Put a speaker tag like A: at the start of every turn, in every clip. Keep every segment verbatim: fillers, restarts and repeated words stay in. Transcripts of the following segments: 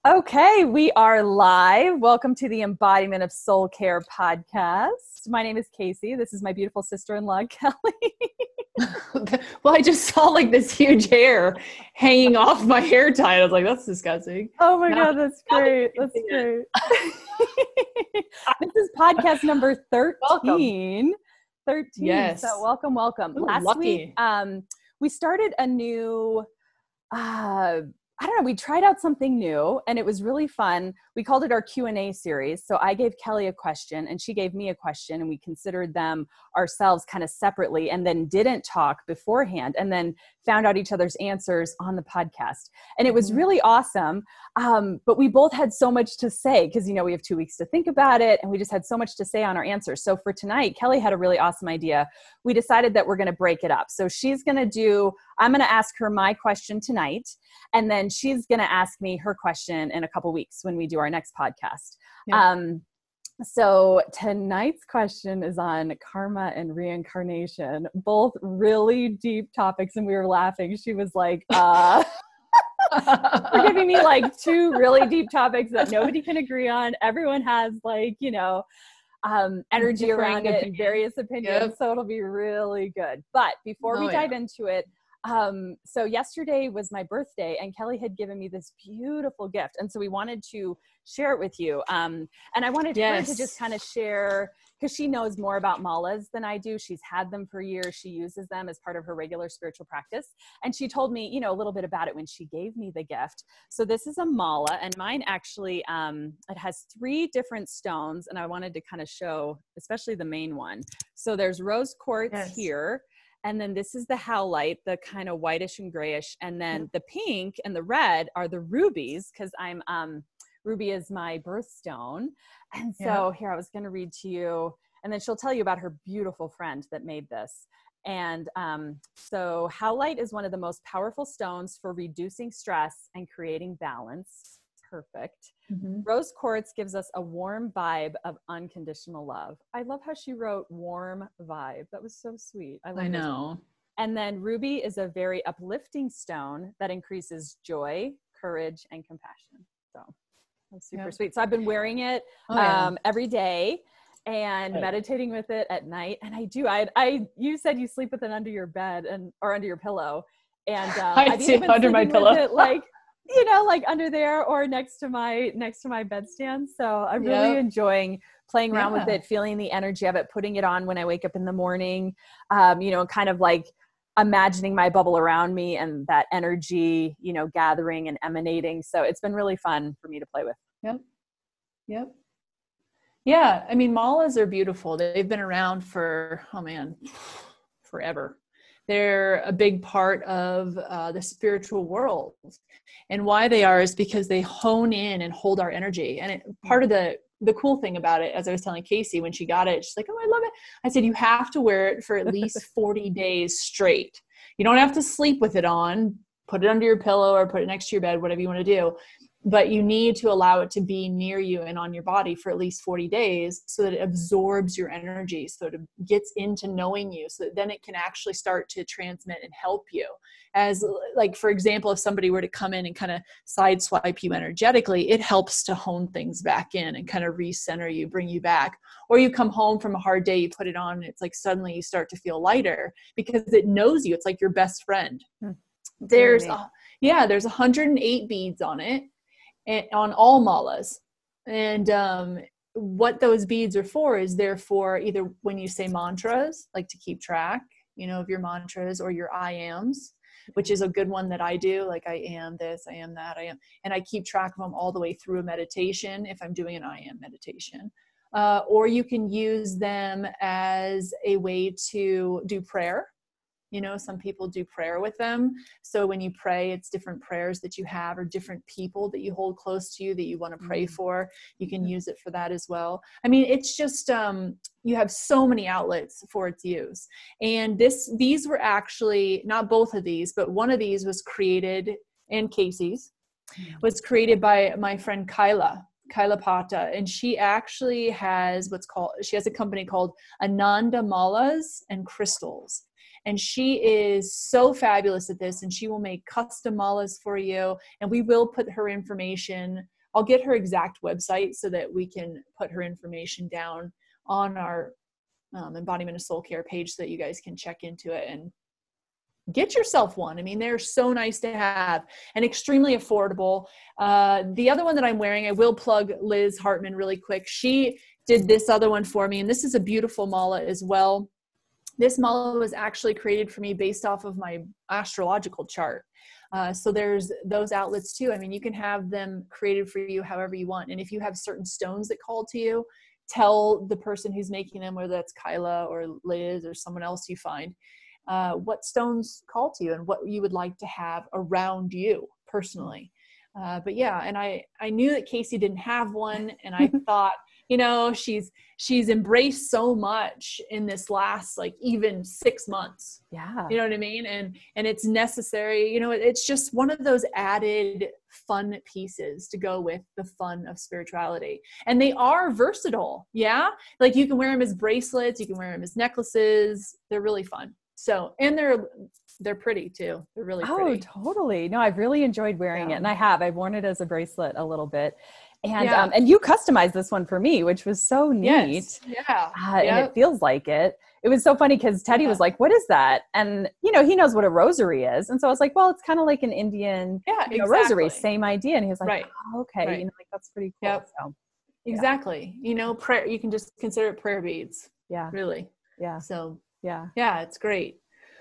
A: Okay, we are live. Welcome to the Embodiment of Soul Care podcast. My name is Casey. This is my beautiful sister-in-law, Kelly.
B: Well, I just saw like this huge hair hanging off my hair tie. I was like, that's disgusting.
A: Oh my
B: Now,
A: God, that's great. That that's great. This is podcast number thirteen.
B: Welcome.
A: thirteen.
B: Yes.
A: So welcome, welcome.
B: Ooh,
A: Last
B: lucky.
A: week, um, we started a new, uh, I don't know, we tried out something new and it was really fun. We called it our Q and A series. So I gave Kelly a question and she gave me a question and we considered them ourselves kind of separately and then didn't talk beforehand and then found out each other's answers on the podcast. And it was
B: Mm-hmm.
A: really awesome. Um, but we both had so much to say because, you know, we have two weeks to think about it and we just had so much to say on our answers. So for tonight, Kelly had a really awesome idea. We decided that we're going to break it up. So she's going to do, I'm going to ask her my question tonight. And then she's going to ask me her question in a couple weeks when we do our next podcast.
B: Yeah.
A: Um, so tonight's question is on karma and reincarnation, both really deep topics. And we were laughing. She was like, uh, you're giving me like two really deep topics that nobody can agree on. Everyone has like, you know, um, energy
B: Differing
A: around it and
B: opinions.
A: various opinions.
B: Yep.
A: So it'll be really good. But before
B: Oh,
A: we dive
B: yeah.
A: into it, um, so yesterday was my birthday and Kelly had given me this beautiful gift. And so we wanted to share it with you. Um, and I wanted her to
B: Yes.
A: just kind of share, because she knows more about malas than I do. She's had them for years. She uses them as part of her regular spiritual practice. And she told me, you know, a little bit about it when she gave me the gift. So this is a mala and mine actually, um, it has three different stones and I wanted to kind of show, especially the main one. So there's rose quartz
B: Yes.
A: here. And then this is the howlite, the kind of whitish and grayish. And then the pink and the red are the rubies because I'm, um, ruby is my birthstone. And so
B: Yeah.
A: here, I was going to read to you, and then she'll tell you about her beautiful friend that made this. And um, so howlite is one of the most powerful stones for reducing stress and creating balance. Perfect.
B: Mhm.
A: Rose quartz gives us a warm vibe of unconditional love. I love how she wrote warm vibe. That was so sweet. I love
B: I
A: those.
B: know.
A: And then ruby is a very uplifting stone that increases joy, courage, and compassion. So that's super
B: Yeah.
A: sweet. So I've been wearing it
B: Oh, yeah.
A: um, every day and
B: Right.
A: meditating with it at night. And I do, I, I, you said you sleep with it under your bed and, or under your pillow. And um,
B: I
A: I've
B: see
A: even
B: it
A: been
B: under my
A: sleeping
B: pillow.
A: with it like, you know, like under there or next to my, next to my bedstand. So I'm really
B: Yep.
A: enjoying playing around with
B: Yeah.
A: it, feeling the energy of it, putting it on when I wake up in the morning, um, you know, kind of like imagining my bubble around me and that energy, you know, gathering and emanating. So it's been really fun for me to play with.
B: Yep. Yep. Yeah. I mean, malas are beautiful. They've been around for, oh man, forever. They're a big part of uh, the spiritual world. And why they are is because they hone in and hold our energy. And it, part of the, the cool thing about it, as I was telling Casey when she got it, she's like, oh, I love it. I said, you have to wear it for at least forty days straight. You don't have to sleep with it on, put it under your pillow or put it next to your bed, whatever you want to do. But you need to allow it to be near you and on your body for at least forty days so that it absorbs your energy, so it gets into knowing you, so that then it can actually start to transmit and help you. As like, for example, if somebody were to come in and kind of sideswipe you energetically, it helps to hone things back in and kind of recenter you, bring you back. Or you come home from a hard day, you put it on, and it's like suddenly you start to feel lighter because it knows you. It's like your best friend.
A: Hmm.
B: There's,
A: Really
B: a, yeah, there's one hundred eight beads on it. And on all malas. And um, what those beads are for is they're for either when you say mantras, like to keep track, you know, of your mantras, or your I ams, which is a good one that I do. Like I am this, I am that, I am. And I keep track of them all the way through a meditation if I'm doing an I am meditation. Uh, or you can use them as a way to do prayer. You know, some people do prayer with them. So when you pray, it's different prayers that you have or different people that you hold close to you that you want to pray for. You can use it for that as well. I mean, it's just, um, you have so many outlets for its use. And this, these were actually, not both of these, but one of these was created, and Casey's, was created by my friend Kyla. Kyla Pata, and she actually has what's called, she has a company called Ananda Malas and Crystals. And she is so fabulous at this, and she will make custom malas for you. And we will put her information. I'll get her exact website so that we can put her information down on our um, Embodiment of Soul Care page so that you guys can check into it and get yourself one. I mean, they're so nice to have and extremely affordable. Uh, the other one that I'm wearing, I will plug Liz Hartman really quick. She did this other one for me, and this is a beautiful mala as well. This mala was actually created for me based off of my astrological chart. Uh, so there's those outlets too. I mean, you can have them created for you however you want. And if you have certain stones that call to you, tell the person who's making them, whether that's Kyla or Liz or someone else you find, uh, what stones call to you and what you would like to have around you personally. Uh, but yeah, and I, I knew that Casey didn't have one, and I thought, you know, she's, she's embraced so much in this last, like even six months.
A: Yeah.
B: You know what I mean? And, and it's necessary, you know, it's just one of those added fun pieces to go with the fun of spirituality. And they are versatile. Yeah. Like you can wear them as bracelets. You can wear them as necklaces. They're really fun. So, and they're, they're pretty too. They're really pretty.
A: Oh, totally. No, I've really enjoyed wearing
B: Yeah.
A: it. And I have, I've worn it as a bracelet a little bit. And,
B: Yeah.
A: um, and you customized this one for me, which was so neat.
B: Yes. Yeah.
A: Uh, and
B: Yep.
A: it feels like it. It was so funny because Teddy
B: Yeah.
A: was like, what is that? And, you know, he knows what a rosary is. And so I was like, well, it's kind of like an Indian
B: Yeah,
A: you know,
B: exactly.
A: rosary, same idea. And he was like,
B: Right.
A: oh, okay.
B: Right.
A: You know, like that's pretty cool.
B: Yep.
A: So
B: Exactly. You know, prayer, you can just consider it prayer beads,
A: yeah,
B: really.
A: yeah,
B: So
A: yeah.
B: yeah, it's great.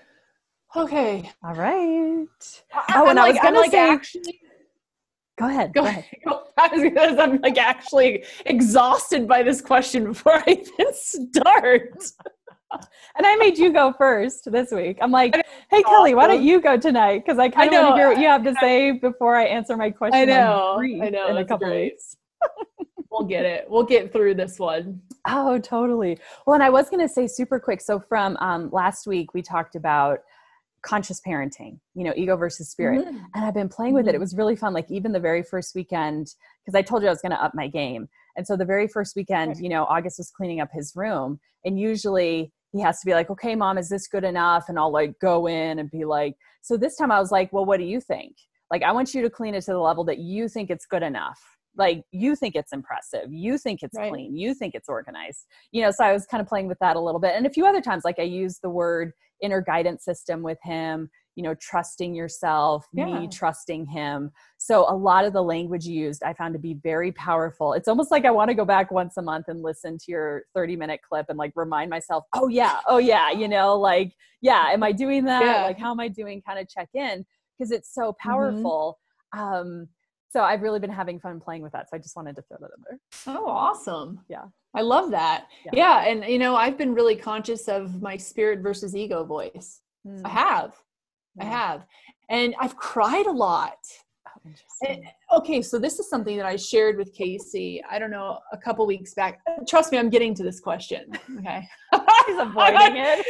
B: Okay.
A: All right.
B: I,
A: Oh,
B: I'm
A: and I
B: like,
A: was
B: I'm
A: gonna
B: like
A: say,
B: actually,
A: go ahead.
B: go
A: Go
B: ahead.
A: ahead.
B: I was gonna, I'm like actually exhausted by this question before I even start.
A: And I made you go first this week. I'm like, hey,
B: Awesome.
A: Kelly, why don't you go tonight? Because I kind of want to
B: know.
A: hear what you have to say before I answer my question.
B: I know.
A: on grief
B: I know.
A: in a
B: That's
A: couple
B: great.
A: weeks.
B: We'll get it. We'll get through this one.
A: Oh, totally. Well, and I was going to say super quick. So from um, last week, we talked about conscious parenting, you know, ego versus spirit.
B: Mm-hmm.
A: And I've been playing with
B: Mm-hmm.
A: it. It was really fun. Like even the very first weekend, because I told you I was going to up my game. And so the very first weekend, you know, August was cleaning up his room. And usually he has to be like, okay, mom, is this good enough? And I'll like go in and be like, so this time I was like, well, what do you think? Like, I want you to clean it to the level that you think it's good enough. Like you think it's impressive. You think it's
B: Right.
A: clean. You think it's organized, you know? So I was kind of playing with that a little bit. And a few other times, like I used the word inner guidance system with him, you know, trusting yourself,
B: Yeah.
A: me trusting him. So a lot of the language used, I found to be very powerful. It's almost like I want to go back once a month and listen to your thirty minute clip and like remind myself, oh yeah, oh yeah, you know, like, yeah, am I doing that?
B: Yeah.
A: Like, how am I doing? Kind of check in because it's so powerful. Mm-hmm. Um, so I've really been having fun playing with that. So I just wanted to throw that in there.
B: Oh, awesome.
A: Yeah.
B: I love that.
A: Yeah.
B: Yeah. And, you know, I've been really conscious of my spirit versus ego voice.
A: Mm.
B: I have. I
A: Yeah.
B: have. And I've cried a lot.
A: Oh, interesting.
B: And, okay. So this is something that I shared with Casey, I don't know, a couple weeks back. Trust me, I'm getting to this question. Okay.
A: He's avoiding it.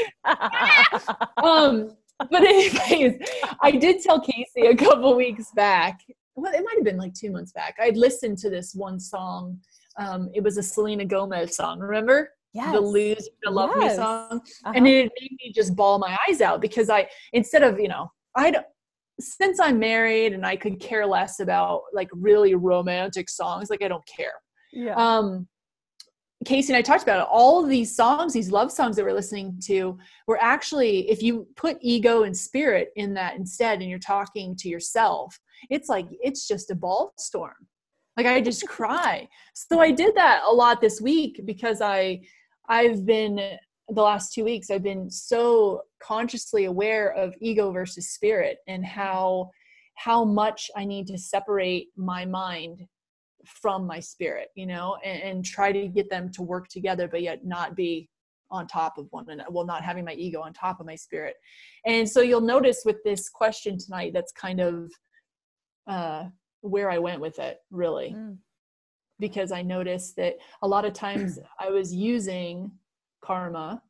B: um, but anyways, I did tell Casey a couple weeks back, well, it might've been like two months back. I'd listened to this one song. Um, it was a Selena Gomez song. Remember?
A: Yes.
B: The Lose the Love
A: Yes.
B: Me song.
A: Uh-huh.
B: And it made me just bawl my eyes out because I, instead of, you know, I since I'm married and I could care less about like really romantic songs, like I don't care.
A: Yeah.
B: Um, Casey and I talked about it. All of these songs, these love songs that we're listening to were actually, if you put ego and spirit in that instead, and you're talking to yourself, it's like, it's just a ball storm. Like I just cry. So I did that a lot this week because I, I've been, the last two weeks, I've been so consciously aware of ego versus spirit and how, how much I need to separate my mind from my spirit, you know, and, and try to get them to work together, but yet not be on top of one another. Well, not having my ego on top of my spirit. And so you'll notice with this question tonight, that's kind of uh, where I went with it, really. Mm. Because I noticed that a lot of times I was using karma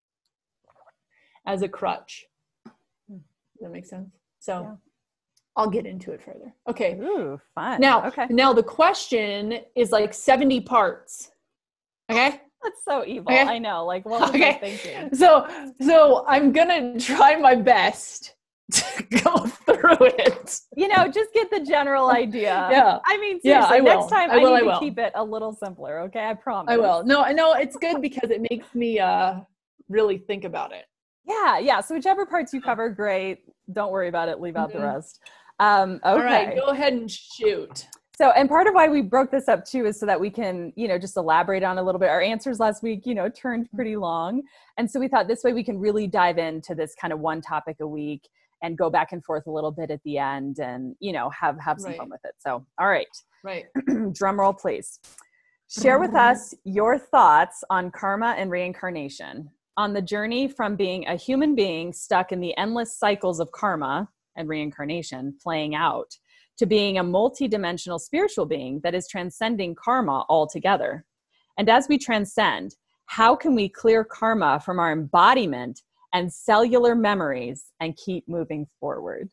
B: as a crutch. Does that make sense? So yeah. I'll get into it further. Okay.
A: Ooh, fun.
B: Now,
A: okay.
B: now the question is like seventy parts. Okay.
A: That's so evil.
B: Okay.
A: I know. Like, what was
B: Okay.
A: I thinking?
B: So, so I'm going to try my best to go through it.
A: You know, just get the general idea.
B: Yeah.
A: I mean,
B: Yeah,
A: seriously,
B: I
A: next
B: will.
A: time
B: I
A: I,
B: will,
A: need
B: I
A: to
B: will.
A: keep it a little simpler. Okay. I promise.
B: I will. No, I know it's good because it makes me uh, really think about it.
A: Yeah. Yeah. So whichever parts you cover, great. Don't worry about it. Leave out
B: Mhm.
A: the rest. Um, okay.
B: All right, go ahead and shoot.
A: So, and part of why we broke this up too is so that we can, you know, just elaborate on a little bit. Our answers last week, you know, turned pretty long. And so we thought this way we can really dive into this kind of one topic a week and go back and forth a little bit at the end and, you know, have, have some
B: Right.
A: fun with it. So, all right.
B: Right.
A: Drum roll, please. Share with us your thoughts on karma and reincarnation, on the journey from being a human being stuck in the endless cycles of karma and reincarnation playing out, to being a multi-dimensional spiritual being that is transcending karma altogether. And as we transcend, how can we clear karma from our embodiment and cellular memories and keep moving forward?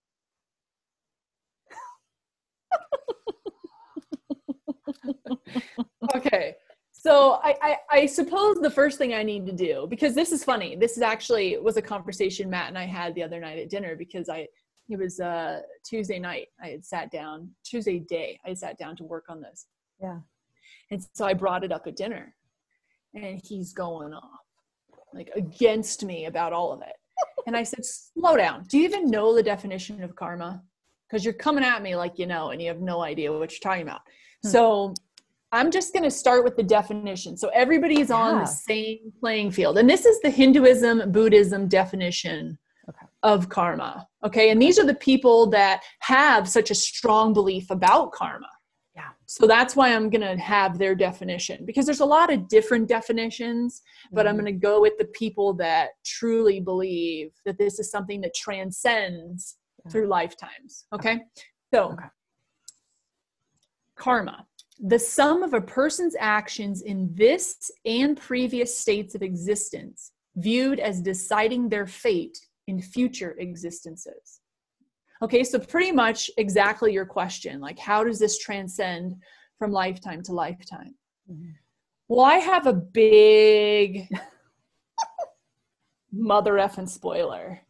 B: Okay. So I, I, I suppose the first thing I need to do, because this is funny, this is actually was a conversation Matt and I had the other night at dinner, because I, it was uh Tuesday night. I had sat down, Tuesday day, I sat down to work on this.
A: Yeah.
B: And so I brought it up at dinner and he's going off like against me about all of it. And I said, slow down. Do you even know the definition of karma? Because you're coming at me like you know, and you have no idea what you're talking about. Hmm. So I'm just going to start with the definition. So everybody's yeah. on the same playing field. And this is the Hinduism, Buddhism definition okay. of karma. Okay. And these are the people that have such a strong belief about karma. Yeah. So that's why I'm going to have their definition, because there's a lot of different definitions, but mm-hmm. I'm going to go with the people that truly believe that this is something that transcends yeah. through lifetimes. Okay. okay. So okay. karma. The sum of a person's actions in this and previous states of existence, viewed as deciding their fate in future existences. Okay, so pretty much exactly your question, like how does this transcend from lifetime to lifetime? Mm-hmm. Well, I have a big mother effing spoiler.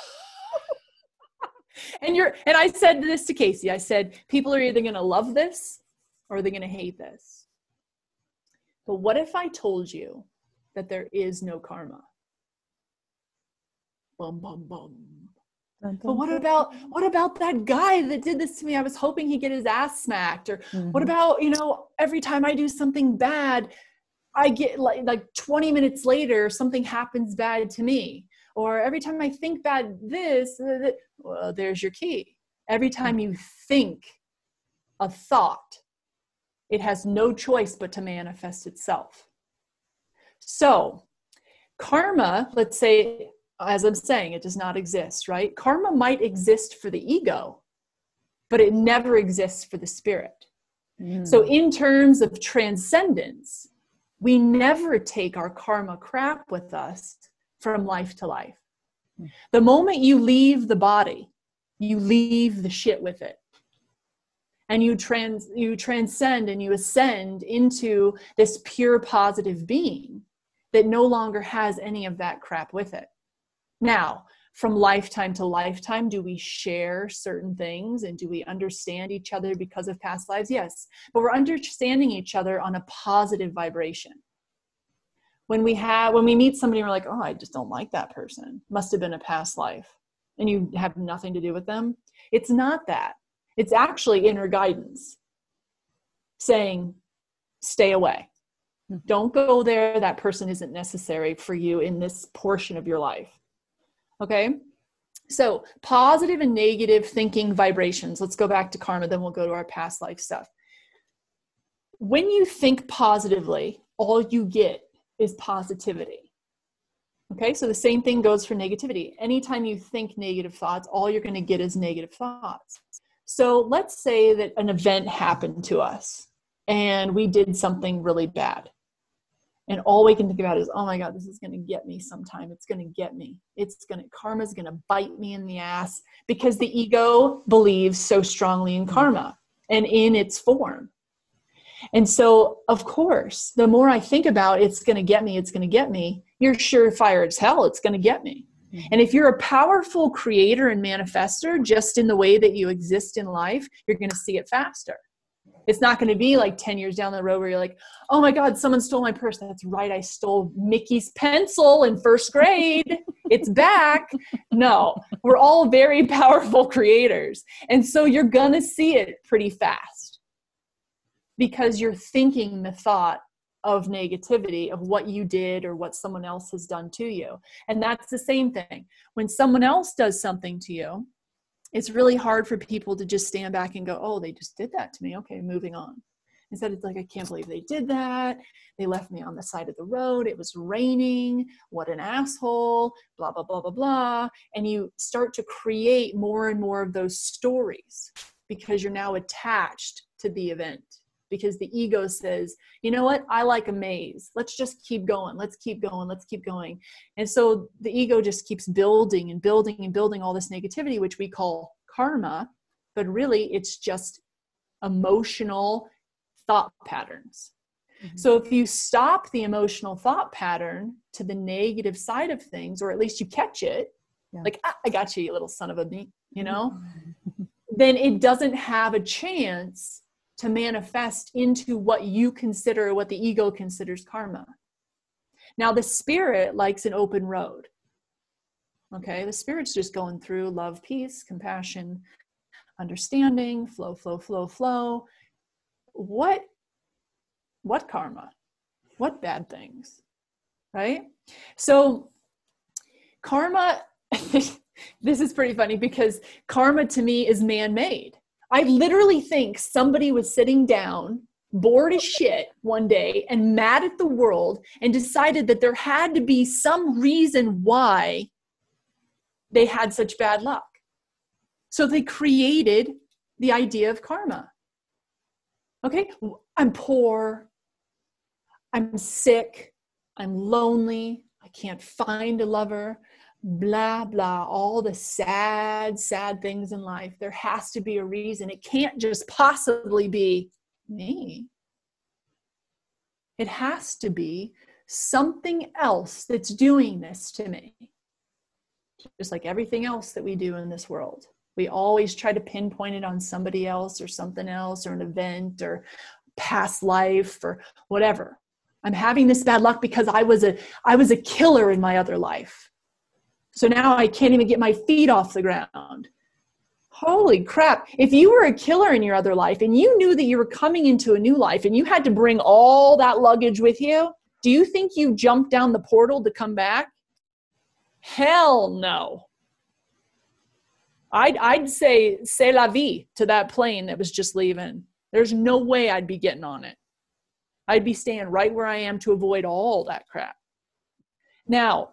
B: and you're, and I said this to Casey, I said, people are either going to love this or are they going to hate this? But what if I told you that there is no karma? Bum, bum, bum. Dun, dun, but what about, what about that guy that did this to me? I was hoping he'd get his ass smacked. Or mm-hmm. what about, you know, every time I do something bad, I get like, like twenty minutes later, something happens bad to me. Or every time I think bad this, uh, well, there's your key. Every time you think a thought, it has no choice but to manifest itself. So karma, let's say, as I'm saying, it does not exist, right? Karma might exist for the ego, but it never exists for the spirit. Mm. So in terms of transcendence, we never take our karma crap with us from life to life. Mm. The moment you leave the body, you leave the shit with it. And you trans, you transcend and you ascend into this pure positive being that no longer has any of that crap with it. Now, from lifetime to lifetime, do we share certain things and do we understand each other because of past lives? Yes, but we're understanding each other on a positive vibration. When we have, when we meet somebody and we're like, oh, I just don't like that person. Must have been a past life. And you have nothing to do with them. It's not that. It's actually inner guidance saying, stay away. Don't go there. That person isn't necessary for you in this portion of your life. Okay. So positive and negative thinking vibrations. Let's go back to karma, then we'll go to our past life stuff. When you think positively, all you get is positivity. Okay. So the same thing goes for negativity. Anytime you think negative thoughts, all you're going to get is negative thoughts. So let's say that an event happened to us and we did something really bad. And all we can think about is, oh my God, this is going to get me sometime. It's going to get me. It's going to, karma's going to bite me in the ass, because the ego believes so strongly in karma and in its form. And so, of course, the more I think about it's going to get me, it's going to get me, you're surefire as hell it's going to get me. Mm-hmm. And if you're a powerful creator and manifester, just in the way that you exist in life, you're going to see it faster. It's not going to be like ten years down the road where you're like, oh my God, someone stole my purse. That's right. I stole Mickey's pencil in first grade. It's back. No, we're all very powerful creators. And so you're going to see it pretty fast because you're thinking the thought of negativity, of what you did or what someone else has done to you. And that's the same thing. When someone else does something to you, it's really hard for people to just stand back and go, oh, they just did that to me. Okay, moving on. Instead, it's like, I can't believe they did that. They left me on the side of the road. It was raining. What an asshole, blah, blah, blah, blah, blah. And you start to create more and more of those stories because you're now attached to the event. Because the ego says, you know what? I like a maze. Let's just keep going. Let's keep going. Let's keep going. And so the ego just keeps building and building and building all this negativity, which we call karma. But really, it's just emotional thought patterns. Mm-hmm. So if you stop the emotional thought pattern to the negative side of things, or at least you catch it, yeah. like, ah, I got you, you little son of a bee, you know, then it doesn't have a chance to manifest into what you consider, what the ego considers karma. Now, the spirit likes an open road. Okay, the spirit's just going through love, peace, compassion, understanding, flow, flow, flow, flow. What, what karma? What bad things? Right? So karma, this is pretty funny because karma to me is man-made. I literally think somebody was sitting down, bored as shit one day and mad at the world and decided that there had to be some reason why they had such bad luck. So they created the idea of karma. Okay, I'm poor, I'm sick, I'm lonely, I can't find a lover, blah, blah, all the sad, sad things in life. There has to be a reason. It can't just possibly be me. It has to be something else that's doing this to me. Just like everything else that we do in this world. We always try to pinpoint it on somebody else or something else or an event or past life or whatever. I'm having this bad luck because I was a I was a killer in my other life. So now I can't even get my feet off the ground. Holy crap. If you were a killer in your other life and you knew that you were coming into a new life and you had to bring all that luggage with you, do you think you jumped down the portal to come back? Hell no. I'd, I'd say, c'est la vie to that plane that was just leaving. There's no way I'd be getting on it. I'd be staying right where I am to avoid all that crap. Now,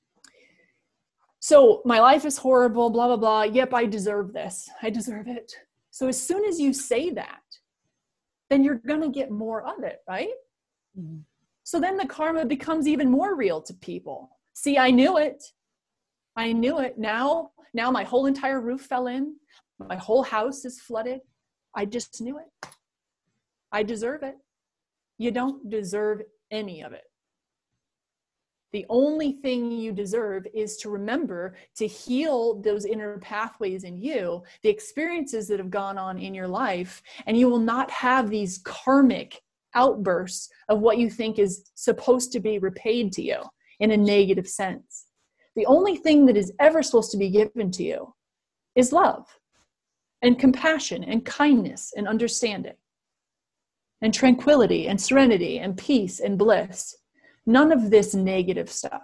B: so my life is horrible, blah, blah, blah. Yep, I deserve this. I deserve it. So as soon as you say that, then you're going to get more of it, right? Mm-hmm. So then the karma becomes even more real to people. See, I knew it. I knew it. Now, now my whole entire roof fell in. My whole house is flooded. I just knew it. I deserve it. You don't deserve any of it. The only thing you deserve is to remember to heal those inner pathways in you, the experiences that have gone on in your life, and you will not have these karmic outbursts of what you think is supposed to be repaid to you in a negative sense. The only thing that is ever supposed to be given to you is love and compassion and kindness and understanding and tranquility and serenity and peace and bliss. None of this negative stuff.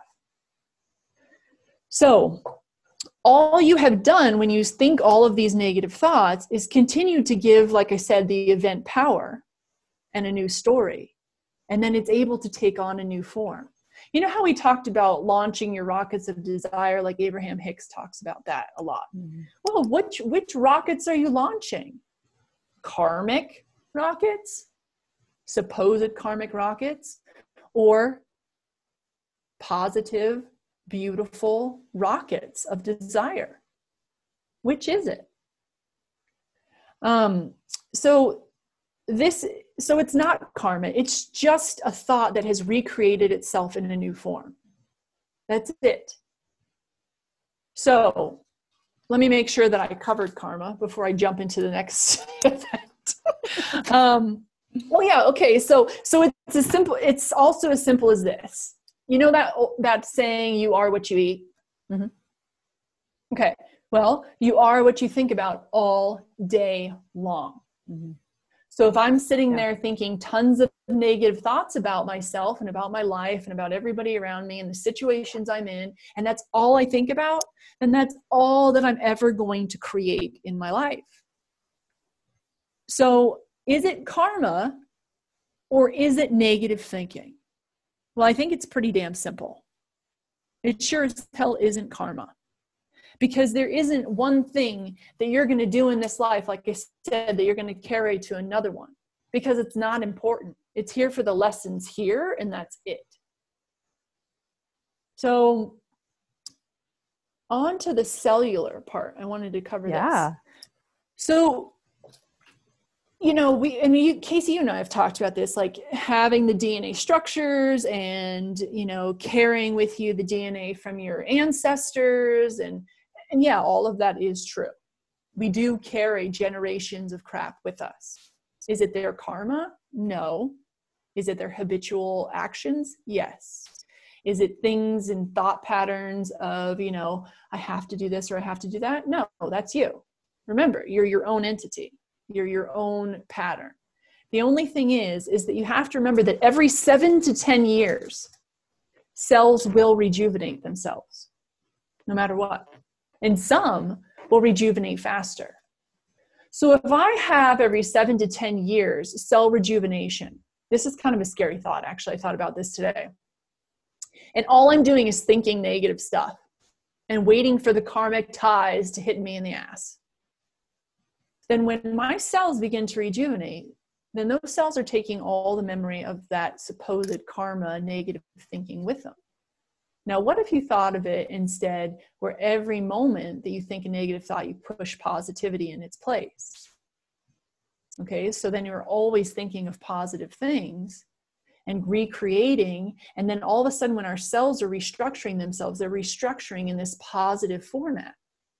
B: So all you have done when you think all of these negative thoughts is continue to give, like I said, the event power and a new story. And then it's able to take on a new form. You know how we talked about launching your rockets of desire, like Abraham Hicks talks about that a lot. Mm-hmm. Well, which, which rockets are you launching? Karmic rockets? Supposed karmic rockets? Or positive, beautiful rockets of desire? Which is it? Um, so this so it's not karma. It's just a thought that has recreated itself in a new form. That's it. So let me make sure that I covered karma before I jump into the next event. um, well, yeah. Okay. So, so it's as simple, it's also as simple as this. You know, that, that saying, you are what you eat.
A: Mm-hmm.
B: Okay. Well, you are what you think about all day long.
A: Mm-hmm.
B: So if I'm sitting
A: Yeah.
B: there thinking tons of negative thoughts about myself and about my life and about everybody around me and the situations I'm in, and that's all I think about, then that's all that I'm ever going to create in my life. So is it karma or is it negative thinking? Well, I think it's pretty damn simple. It sure as hell isn't karma. Because there isn't one thing that you're going to do in this life, like I said, that you're going to carry to another one. Because it's not important. It's here for the lessons here, and that's it. So, on to the cellular part. I wanted to cover
A: Yeah.
B: this. So, you know, we, and you, Casey, you and I have talked about this, like having the D N A structures and, you know, carrying with you the D N A from your ancestors. And, and yeah, all of that is true. We do carry generations of crap with us. Is it their karma? No. Is it their habitual actions? Yes. Is it things and thought patterns of, you know, I have to do this or I have to do that? No, that's you. Remember, you're your own entity. You're your own pattern. The only thing is, is that you have to remember that every seven to ten years, cells will rejuvenate themselves, no matter what. And some will rejuvenate faster. So if I have every seven to ten years cell rejuvenation, this is kind of a scary thought. Actually, I thought about this today. And all I'm doing is thinking negative stuff and waiting for the karmic ties to hit me in the ass. Then when my cells begin to rejuvenate, then those cells are taking all the memory of that supposed karma negative thinking with them. Now, what if you thought of it instead where every moment that you think a negative thought, you push positivity in its place? Okay, so then you're always thinking of positive things and recreating. And then all of a sudden when our cells are restructuring themselves, they're restructuring in this positive format.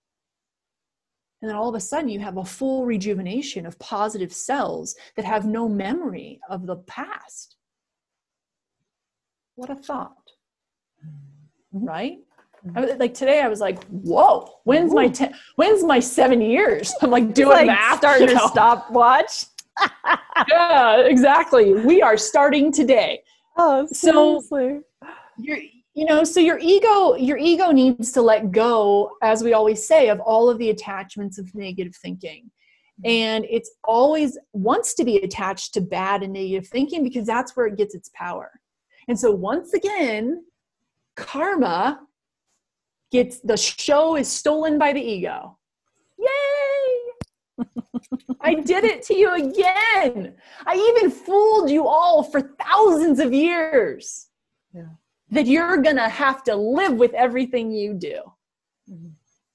B: And then all of a sudden you have a full rejuvenation of positive cells that have no memory of the past. What a thought. Right? I was, like today I was like, whoa, when's Ooh. my ten, when's my seven years? I'm like doing
A: like
B: math.
A: Starting
B: you know?
A: to stopwatch.
B: Yeah, exactly. We are starting today.
A: Oh, seriously.
B: So you're, you know, so your ego, your ego needs to let go, as we always say, of all of the attachments of negative thinking. And it's always wants to be attached to bad and negative thinking because that's where it gets its power. And so once again, karma gets, the show is stolen by the ego. Yay! I did it to you again. I even fooled you all for thousands of years.
A: Yeah.
B: That you're going to have to live with everything you do. Mm-hmm.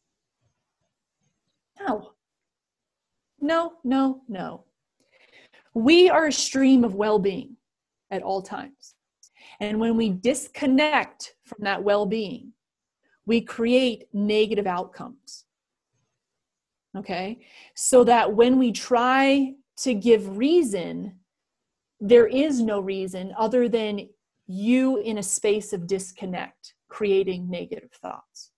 B: No. No, no, no. We are a stream of well-being at all times. And when we disconnect from that well-being, we create negative outcomes. Okay? So that when we try to give reason, there is no reason other than you in a space of disconnect, creating negative thoughts.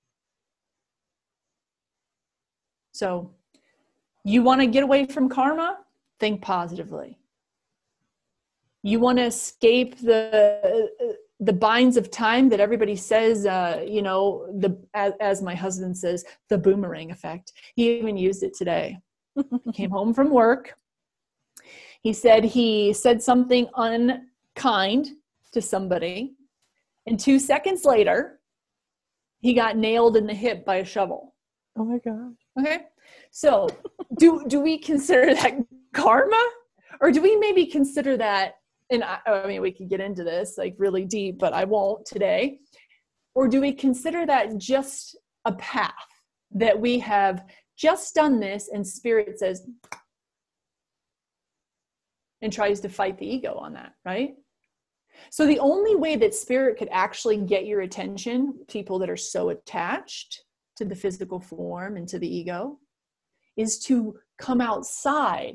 B: So, you want to get away from karma? Think positively. You want to escape the the binds of time that everybody says, uh, you know, the as, as my husband says, the boomerang effect. He even used it today. He came home from work. He said he said something unkind to somebody, and two seconds later, he got nailed in the hip by a shovel.
A: Oh my God.
B: Okay. So do, do we consider that karma, or do we maybe consider that, and I, I mean, we could get into this like really deep, but I won't today. Or do we consider that just a path that we have just done this and spirit says, and tries to fight the ego on that, right? So the only way that spirit could actually get your attention, people that are so attached to the physical form and to the ego, is to come outside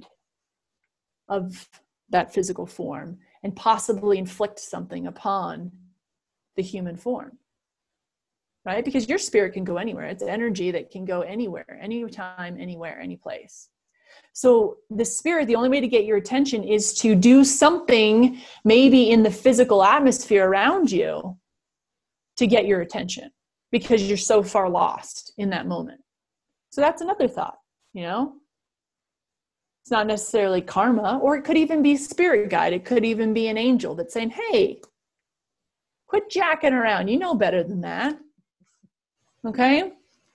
B: of that physical form and possibly inflict something upon the human form, right? Because your spirit can go anywhere. It's energy that can go anywhere, anytime, anywhere, any place. So the spirit, the only way to get your attention is to do something maybe in the physical atmosphere around you to get your attention, because you're so far lost in that moment. So that's another thought, you know? It's not necessarily karma, or it could even be spirit guide. It could even be an angel that's saying, hey, quit jacking around. You know better than that. Okay?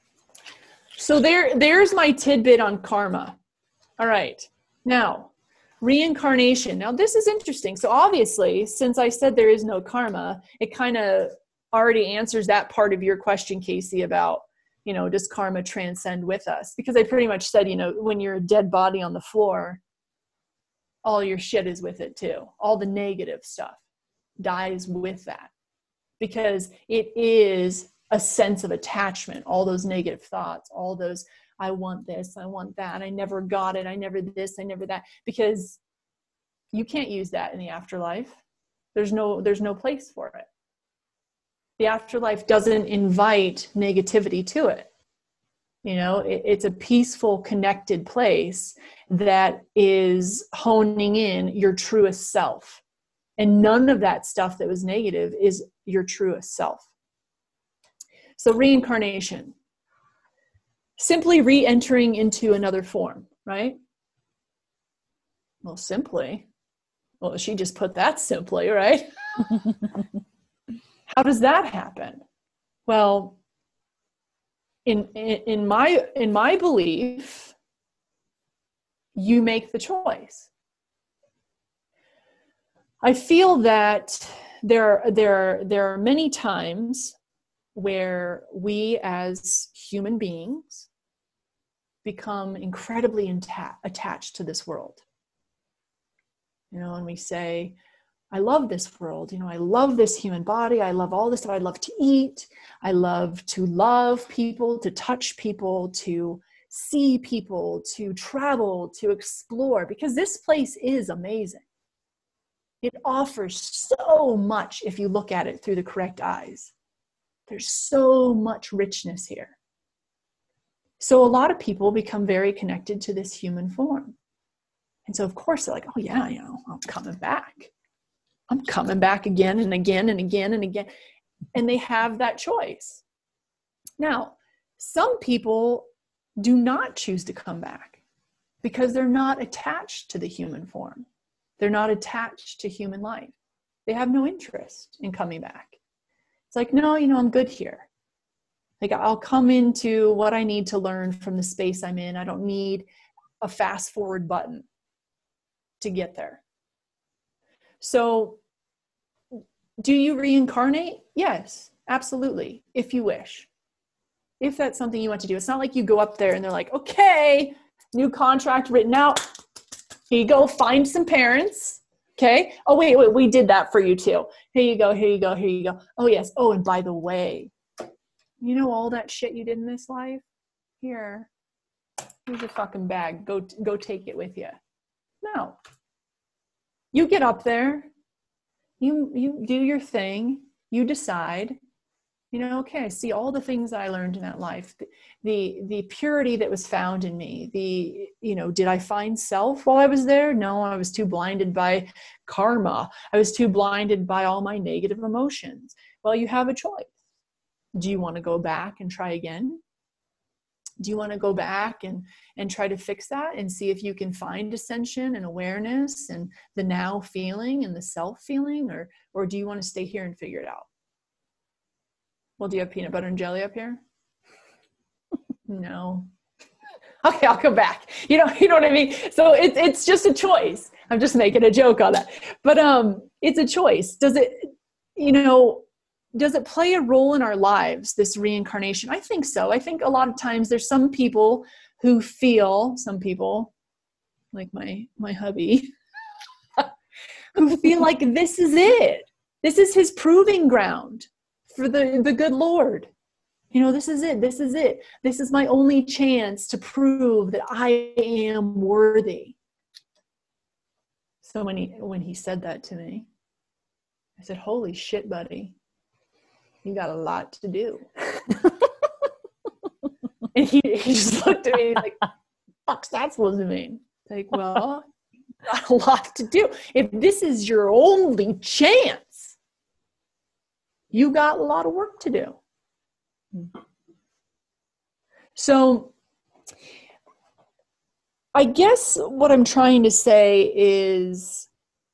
B: So there, there's my tidbit on karma. All right. Now, reincarnation. Now, this is interesting. So obviously, since I said there is no karma, it kind of already answers that part of your question, Casey, about, you know, does karma transcend with us? Because I pretty much said, you know, when you're a dead body on the floor, all your shit is with it too. All the negative stuff dies with that, because it is a sense of attachment. All those negative thoughts, all those, I want this, I want that, I never got it, I never this, I never that, because you can't use that in the afterlife. There's no, there's no place for it. The afterlife doesn't invite negativity to it. You know, it, it's a peaceful, connected place that is honing in your truest self. And none of that stuff that was negative is your truest self. So reincarnation, simply re-entering into another form, right? Well, simply. Well, she just put that simply, right? How does that happen? Well, in, in, in my, in my belief, you make the choice. I feel that there, there, there are many times where we as human beings become incredibly inta- attached to this world. You know, and we say, I love this world. You know, I love this human body. I love all this stuff. I love to eat. I love to love people, to touch people, to see people, to travel, to explore, because this place is amazing. It offers so much if you look at it through the correct eyes. There's so much richness here. So a lot of people become very connected to this human form. And so of course they're like, oh yeah, you know, I'm coming back. I'm coming back again and again and again and again. And they have that choice. Now, some people do not choose to come back because they're not attached to the human form. They're not attached to human life. They have no interest in coming back. It's like, no, you know, I'm good here. Like, I'll come into what I need to learn from the space I'm in. I don't need a fast forward button to get there. So do you reincarnate? Yes, absolutely. If you wish, if that's something you want to do. It's not like you go up there and they're like, okay, new contract written out. Here you go. Find some parents. Okay. Oh, wait, wait, we did that for you too. Here you go. Here you go. Here you go. Oh yes. Oh, and by the way, you know, all that shit you did in this life, here, here's your fucking bag. Go, go take it with you. No, you get up there. You, you do your thing. You decide, you know, okay, I see all the things that I learned in that life, the, the, the purity that was found in me, the, you know, did I find self while I was there? No, I was too blinded by karma. I was too blinded by all my negative emotions. Well, you have a choice. Do you want to go back and try again? Do you want to go back and, and try to fix that and see if you can find ascension and awareness and the now feeling and the self feeling, or, or do you want to stay here and figure it out? Well, do you have peanut butter and jelly up here? No. Okay, I'll come back. You know, you know what I mean? So it's it's just a choice. I'm just making a joke on that. But um, it's a choice. Does it, you know, does it play a role in our lives, this reincarnation? I think so. I think a lot of times there's some people who feel, some people, like my my hubby, feel like this is it. This is his proving ground for the, the good Lord. You know, this is it. This is it. This is my only chance to prove that I am worthy. So when he, when he said that to me, I said, holy shit, buddy. You got a lot to do. And he, he just looked at me like, fuck's that supposed to mean? Like, well, you got a lot to do. If this is your only chance, you got a lot of work to do. So I guess what I'm trying to say is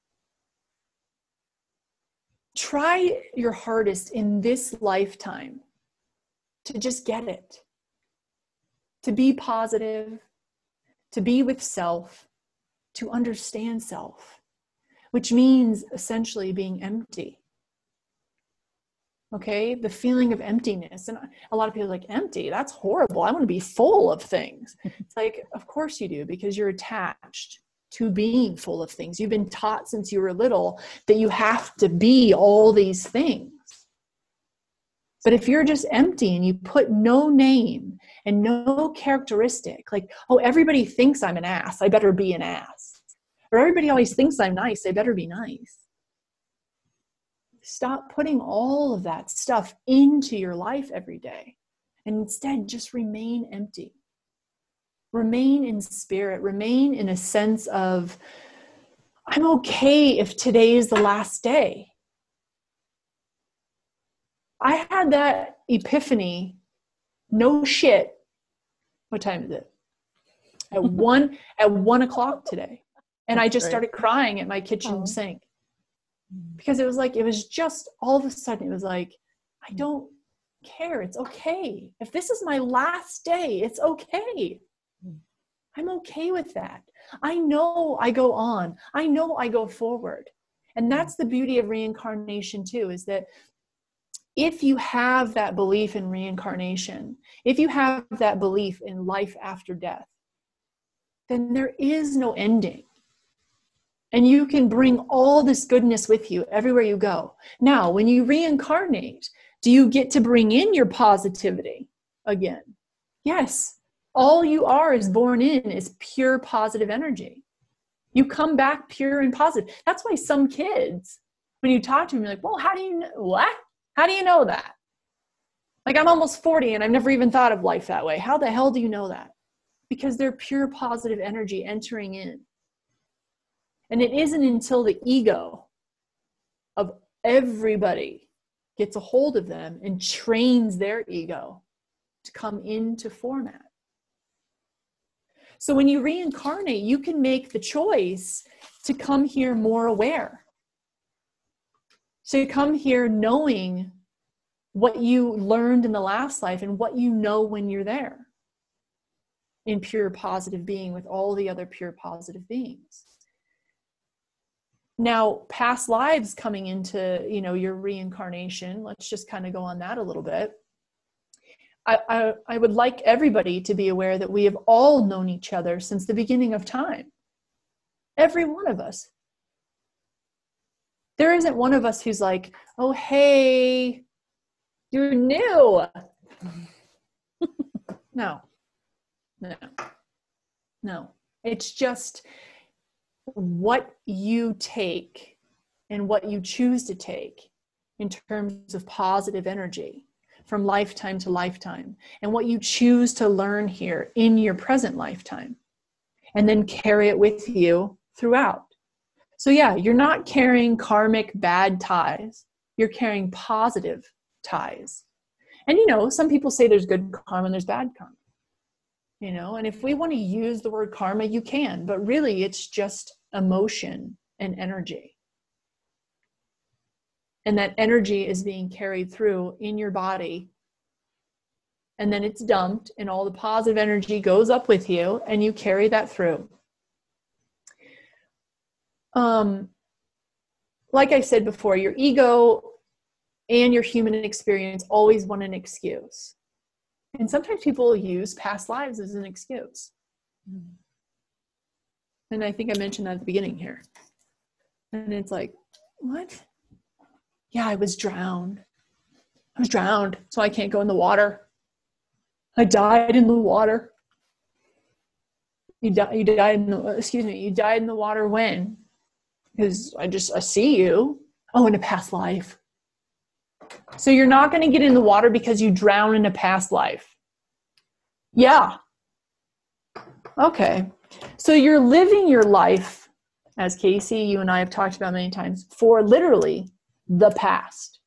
B: try your hardest in this lifetime to just get it, to be positive, to be with self, to understand self, which means essentially being empty. Okay, the feeling of emptiness. And a lot of people are like, empty? That's horrible. I want to be full of things. It's like, of course you do, because you're attached to being full of things. You've been taught since you were little that you have to be all these things. But if you're just empty and you put no name and no characteristic, like, oh, everybody thinks I'm an ass, I better be an ass. Or everybody always thinks I'm nice, I better be nice. Stop putting all of that stuff into your life every day, and instead just remain empty. Remain in spirit, remain in a sense of, I'm okay if today is the last day. I had that epiphany, no shit. What time is it? At one, at one o'clock today. And I just started crying at my kitchen oh. sink. Because it was like, it was just all of a sudden, it was like, I don't care. It's okay. If this is my last day, it's okay. I'm okay with that. I know I go on. I know I go forward. And that's the beauty of reincarnation too, is that if you have that belief in reincarnation, if you have that belief in life after death, then there is no ending. And you can bring all this goodness with you everywhere you go. Now, when you reincarnate, do you get to bring in your positivity again? Yes. All you are is born in is pure positive energy. You come back pure and positive. That's why some kids, when you talk to them, you're like, well, how do you know? What? How do you know that? Like, I'm almost forty and I've never even thought of life that way. How the hell do you know that? Because they're pure positive energy entering in. And it isn't until the ego of everybody gets a hold of them and trains their ego to come into format. So when you reincarnate, you can make the choice to come here more aware. So you come here knowing what you learned in the last life and what you know when you're there in pure positive being with all the other pure positive beings. Now, past lives coming into, you know, your reincarnation, let's just kind of go on that a little bit. I, I, I would like everybody to be aware that we have all known each other since the beginning of time. Every one of us. There isn't one of us who's like, oh, hey, you're new. No, no, no. It's just what you take and what you choose to take in terms of positive energy from lifetime to lifetime, and what you choose to learn here in your present lifetime, and then carry it with you throughout. So yeah, you're not carrying karmic bad ties. You're carrying positive ties. And you know, some people say there's good karma and there's bad karma. You know, and if we want to use the word karma, you can, but really it's just emotion and energy. And that energy is being carried through in your body. And then it's dumped and all the positive energy goes up with you and you carry that through. Um, like I said before, your ego and your human experience always want an excuse. And sometimes people use past lives as an excuse. And I think I mentioned that at the beginning here. And it's like, what? Yeah, I was drowned. I was drowned, so I can't go in the water. I died in the water. You, di- you died in the, excuse me, you died in the water when? Because I just, I see you. Oh, in a past life. So you're not going to get in the water because you drown in a past life. Yeah. Okay. So you're living your life, as Casey, you and I have talked about many times, for literally the past.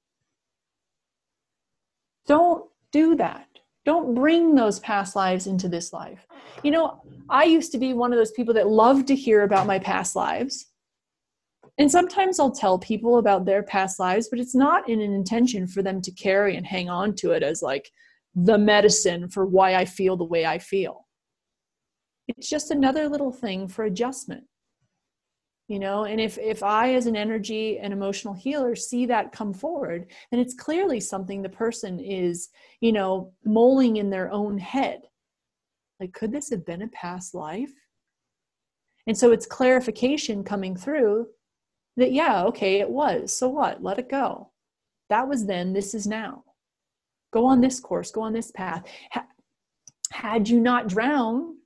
B: Don't do that. Don't bring those past lives into this life. You know, I used to be one of those people that loved to hear about my past lives. And sometimes I'll tell people about their past lives, but it's not in an intention for them to carry and hang on to it as like the medicine for why I feel the way I feel. It's just another little thing for adjustment. You know, and if, if I, as an energy and emotional healer, see that come forward, then it's clearly something the person is, you know, mulling in their own head. Like, could this have been a past life? And so it's clarification coming through that, yeah, okay, it was. So what? Let it go. That was then, this is now. Go on this course, go on this path. Ha- had you not drowned,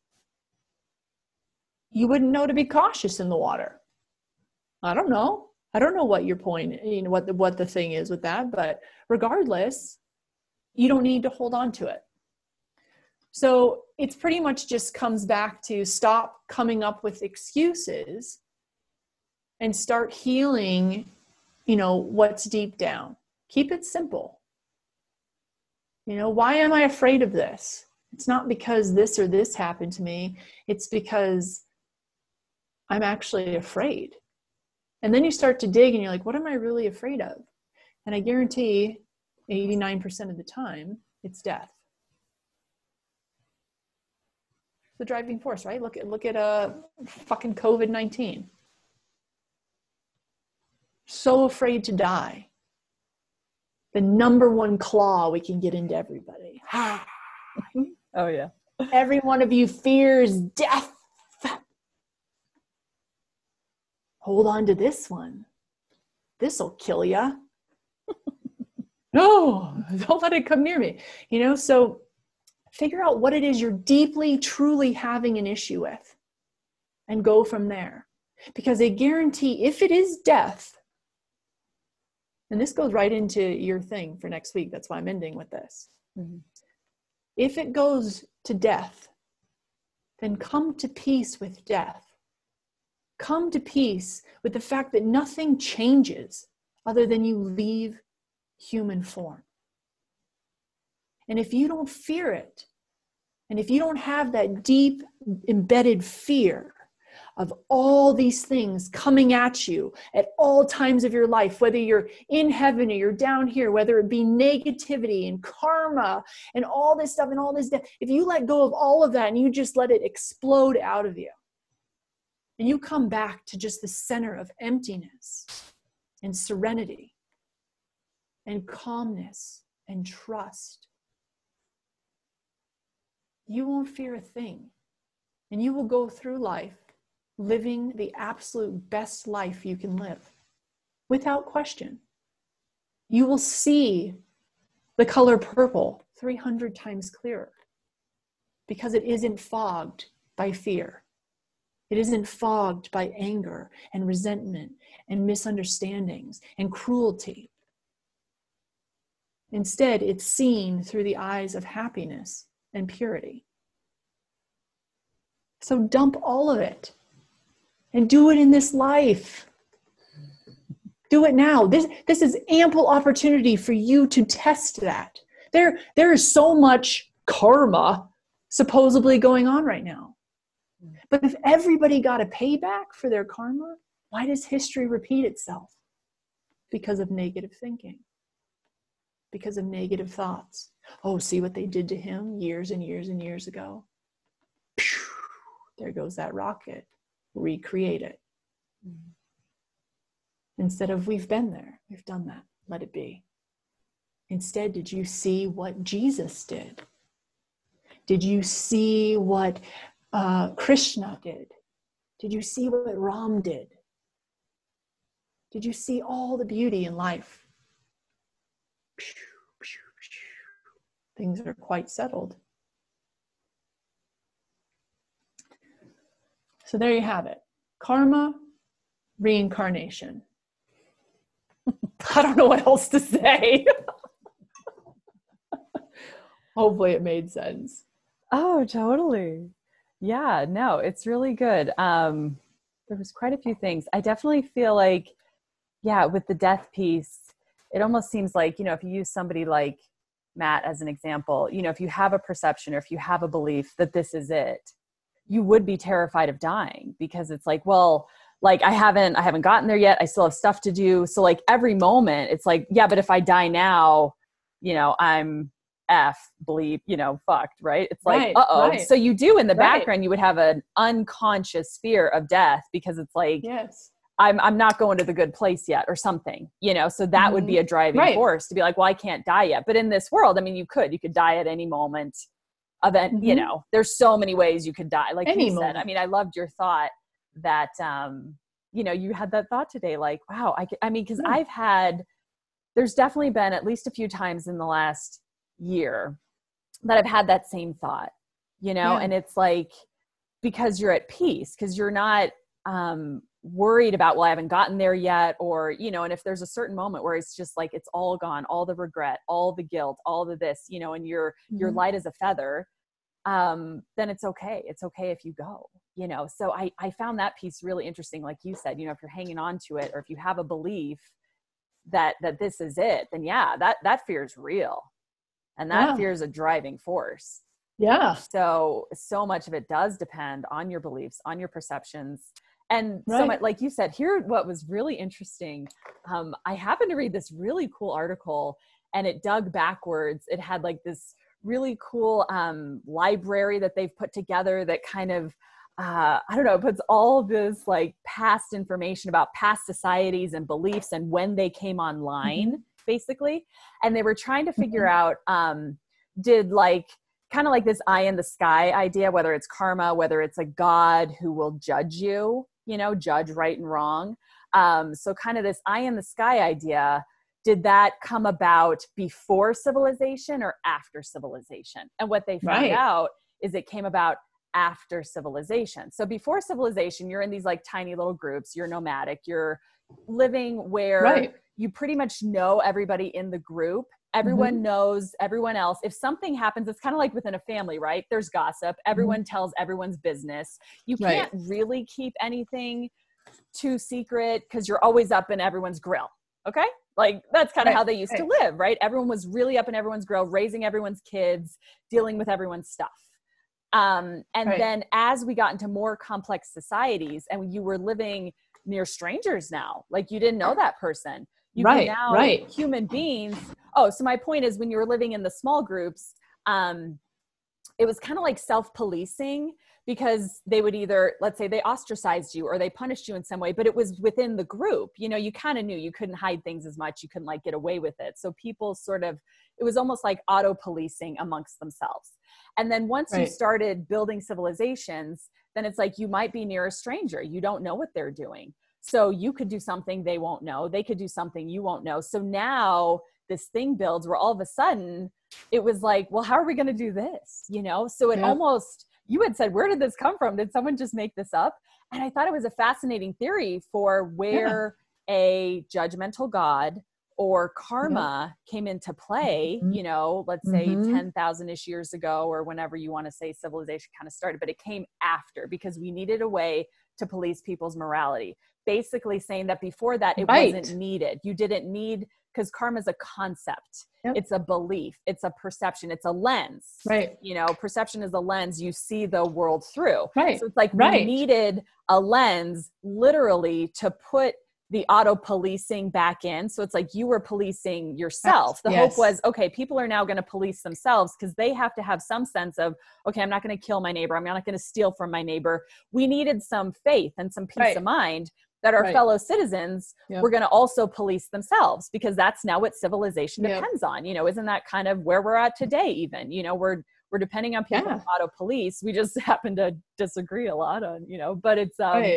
B: you wouldn't know to be cautious in the water. I don't know. I don't know what your point, you know, what the, what the thing is with that, but regardless, you don't need to hold on to it. So it's pretty much just comes back to stop coming up with excuses and start healing, you know, what's deep down. Keep it simple. You know, why am I afraid of this? It's not because this or this happened to me. It's because I'm actually afraid. And then you start to dig and you're like, what am I really afraid of? And I guarantee eighty-nine percent of the time, it's death. The driving force, right? Look at, look at uh, fucking covid nineteen. So afraid to die. The number one claw we can get into everybody.
A: Oh, yeah.
B: Every one of you fears death. Hold on to this one. This'll kill ya. No, don't let it come near me. You know, so figure out what it is you're deeply, truly having an issue with and go from there. Because I guarantee if it is death, and this goes right into your thing for next week. That's why I'm ending with this. Mm-hmm. If it goes to death, then come to peace with death. Come to peace with the fact that nothing changes other than you leave human form. And if you don't fear it, and if you don't have that deep embedded fear of all these things coming at you at all times of your life, whether you're in heaven or you're down here, whether it be negativity and karma and all this stuff and all this death, if you let go of all of that and you just let it explode out of you, and you come back to just the center of emptiness and serenity and calmness and trust, you won't fear a thing. And you will go through life living the absolute best life you can live, without question. You will see the color purple three hundred times clearer because it isn't fogged by fear. It isn't fogged by anger and resentment and misunderstandings and cruelty. Instead, it's seen through the eyes of happiness and purity. So dump all of it and do it in this life. Do it now. This, this is ample opportunity for you to test that. There, there is so much karma supposedly going on right now. But if everybody got a payback for their karma, why does history repeat itself? Because of negative thinking. Because of negative thoughts. Oh, see what they did to him years and years and years ago? Pew, there goes that rocket. Recreate it. Mm-hmm. Instead of we've been there, we've done that, let it be. Instead, did you see what Jesus did? Did you see what uh, Krishna did? Did you see what Ram did? Did you see all the beauty in life? Things are quite settled. So there you have it. Karma, reincarnation. I don't know what else to say. Hopefully it made sense.
A: Oh, totally. Yeah, no, it's really good. Um, there was quite a few things. I definitely feel like, yeah, with the death piece, it almost seems like, you know, if you use somebody like Matt as an example, you know, if you have a perception or if you have a belief that this is it, you would be terrified of dying, because it's like, well, like I haven't, I haven't gotten there yet. I still have stuff to do. So like every moment it's like, yeah, but if I die now, you know, I'm F bleep, you know, fucked, right? It's like,
B: Right,
A: uh-oh.
B: right.
A: So you do in the
B: Right.
A: background, you would have an unconscious fear of death, because it's like,
B: Yes.
A: I'm I'm not going to the good place yet or something, you know? So that would be a driving
B: Right.
A: force to be like, well, I can't die yet. But in this world, I mean, you could, you could die at any moment of it. You
B: Mhm.
A: know, there's so many ways you could die. Like
B: Any
A: you said,
B: moment.
A: I mean, I loved your thought that, um, you know, you had that thought today, like, wow, I could, I mean, cause
B: Yeah.
A: I've had, there's definitely been at least a few times in the last year that I've had that same thought, you know,
B: Yeah.
A: and it's like, because you're at peace, because you're not um, worried about, well, I haven't gotten there yet. Or, you know, and if there's a certain moment where it's just like, it's all gone, all the regret, all the guilt, all the this, you know, and you're, you're
B: Mhm.
A: light as a feather, um, then it's okay. It's okay if you go, you know? So I, I found that piece really interesting. Like you said, you know, if you're hanging on to it, or if you have a belief that, that this is it, then yeah, that, that fear is real. And that
B: Yeah.
A: fear is a driving force.
B: Yeah.
A: So, so much of it does depend on your beliefs, on your perceptions. And so
B: Right.
A: much, like you said, here, what was really interesting, um, I happened to read this really cool article, and it dug backwards. It had like this really cool um, library that they've put together that kind of, uh, I don't know, puts all this like past information about past societies and beliefs and when they came online,
B: Mhm.
A: basically. And they were trying to figure
B: Mhm.
A: out, um, did like, kind of like this eye in the sky idea, whether it's karma, whether it's a God who will judge you, you know, judge right and wrong. Um, so kind of this eye in the sky idea, did that come about before civilization or after civilization? And what they found
B: Right.
A: out is it came about after civilization. So before civilization, you're in these like tiny little groups, you're nomadic, you're living where
B: Right.
A: you pretty much know everybody in the group. Everyone
B: Mhm.
A: knows everyone else. If something happens, it's kind of like within a family, right? There's gossip. Everyone tells everyone's business. You
B: Right.
A: can't really keep anything too secret because you're always up in everyone's grill. Okay? Like that's kind of
B: Right.
A: how they used
B: Right.
A: to live, right? Everyone was really up in everyone's grill, raising everyone's kids, dealing with everyone's stuff. Um, and
B: Right.
A: then as we got into more complex societies and you were living near strangers now, like you didn't know that person, you
B: Right,
A: can now,
B: right.
A: human beings. Oh, so my point is when you were living in the small groups, um, it was kind of like self-policing, because they would either, let's say they ostracized you or they punished you in some way, but it was within the group. You know, you kind of knew you couldn't hide things as much. You couldn't like get away with it. So people sort of, it was almost like auto-policing amongst themselves. And then once you
B: Right.
A: started building civilizations, then it's like you might be near a stranger. You don't know what they're doing. So you could do something they won't know. They could do something you won't know. So now this thing builds where all of a sudden it was like, well, how are we going to do this? You know? So it
B: Yep.
A: almost, you had said, where did this come from? Did someone just make this up? And I thought it was a fascinating theory for where a judgmental God or karma came into play,
B: Mhm.
A: you know, let's say
B: Mhm.
A: ten thousand-ish years ago, or whenever you want to say civilization kind of started, but it came after because we needed a way to police people's morality. Basically saying that before that, it
B: Right.
A: wasn't needed. You didn't need, because karma is a concept.
B: Yep.
A: It's a belief. It's a perception. It's a lens.
B: Right.
A: You know, perception is a lens you see the world through.
B: Right.
A: So it's like we
B: Right.
A: needed a lens literally to put the auto policing back in. So it's like you were policing yourself. The
B: Yes.
A: hope was, okay, people are now going to police themselves because they have to have some sense of, okay, I'm not going to kill my neighbor. I'm not going to steal from my neighbor. We needed some faith and some peace
B: Right.
A: of mind that our
B: Right.
A: fellow citizens
B: Yep.
A: were going to also police themselves, because that's now what civilization
B: Yep.
A: depends on. You know, isn't that kind of where we're at today? Even, you know, we're, we're depending on people
B: Yeah.
A: to auto police. We just happen to disagree a lot on, you know, but it's, um,
B: Right.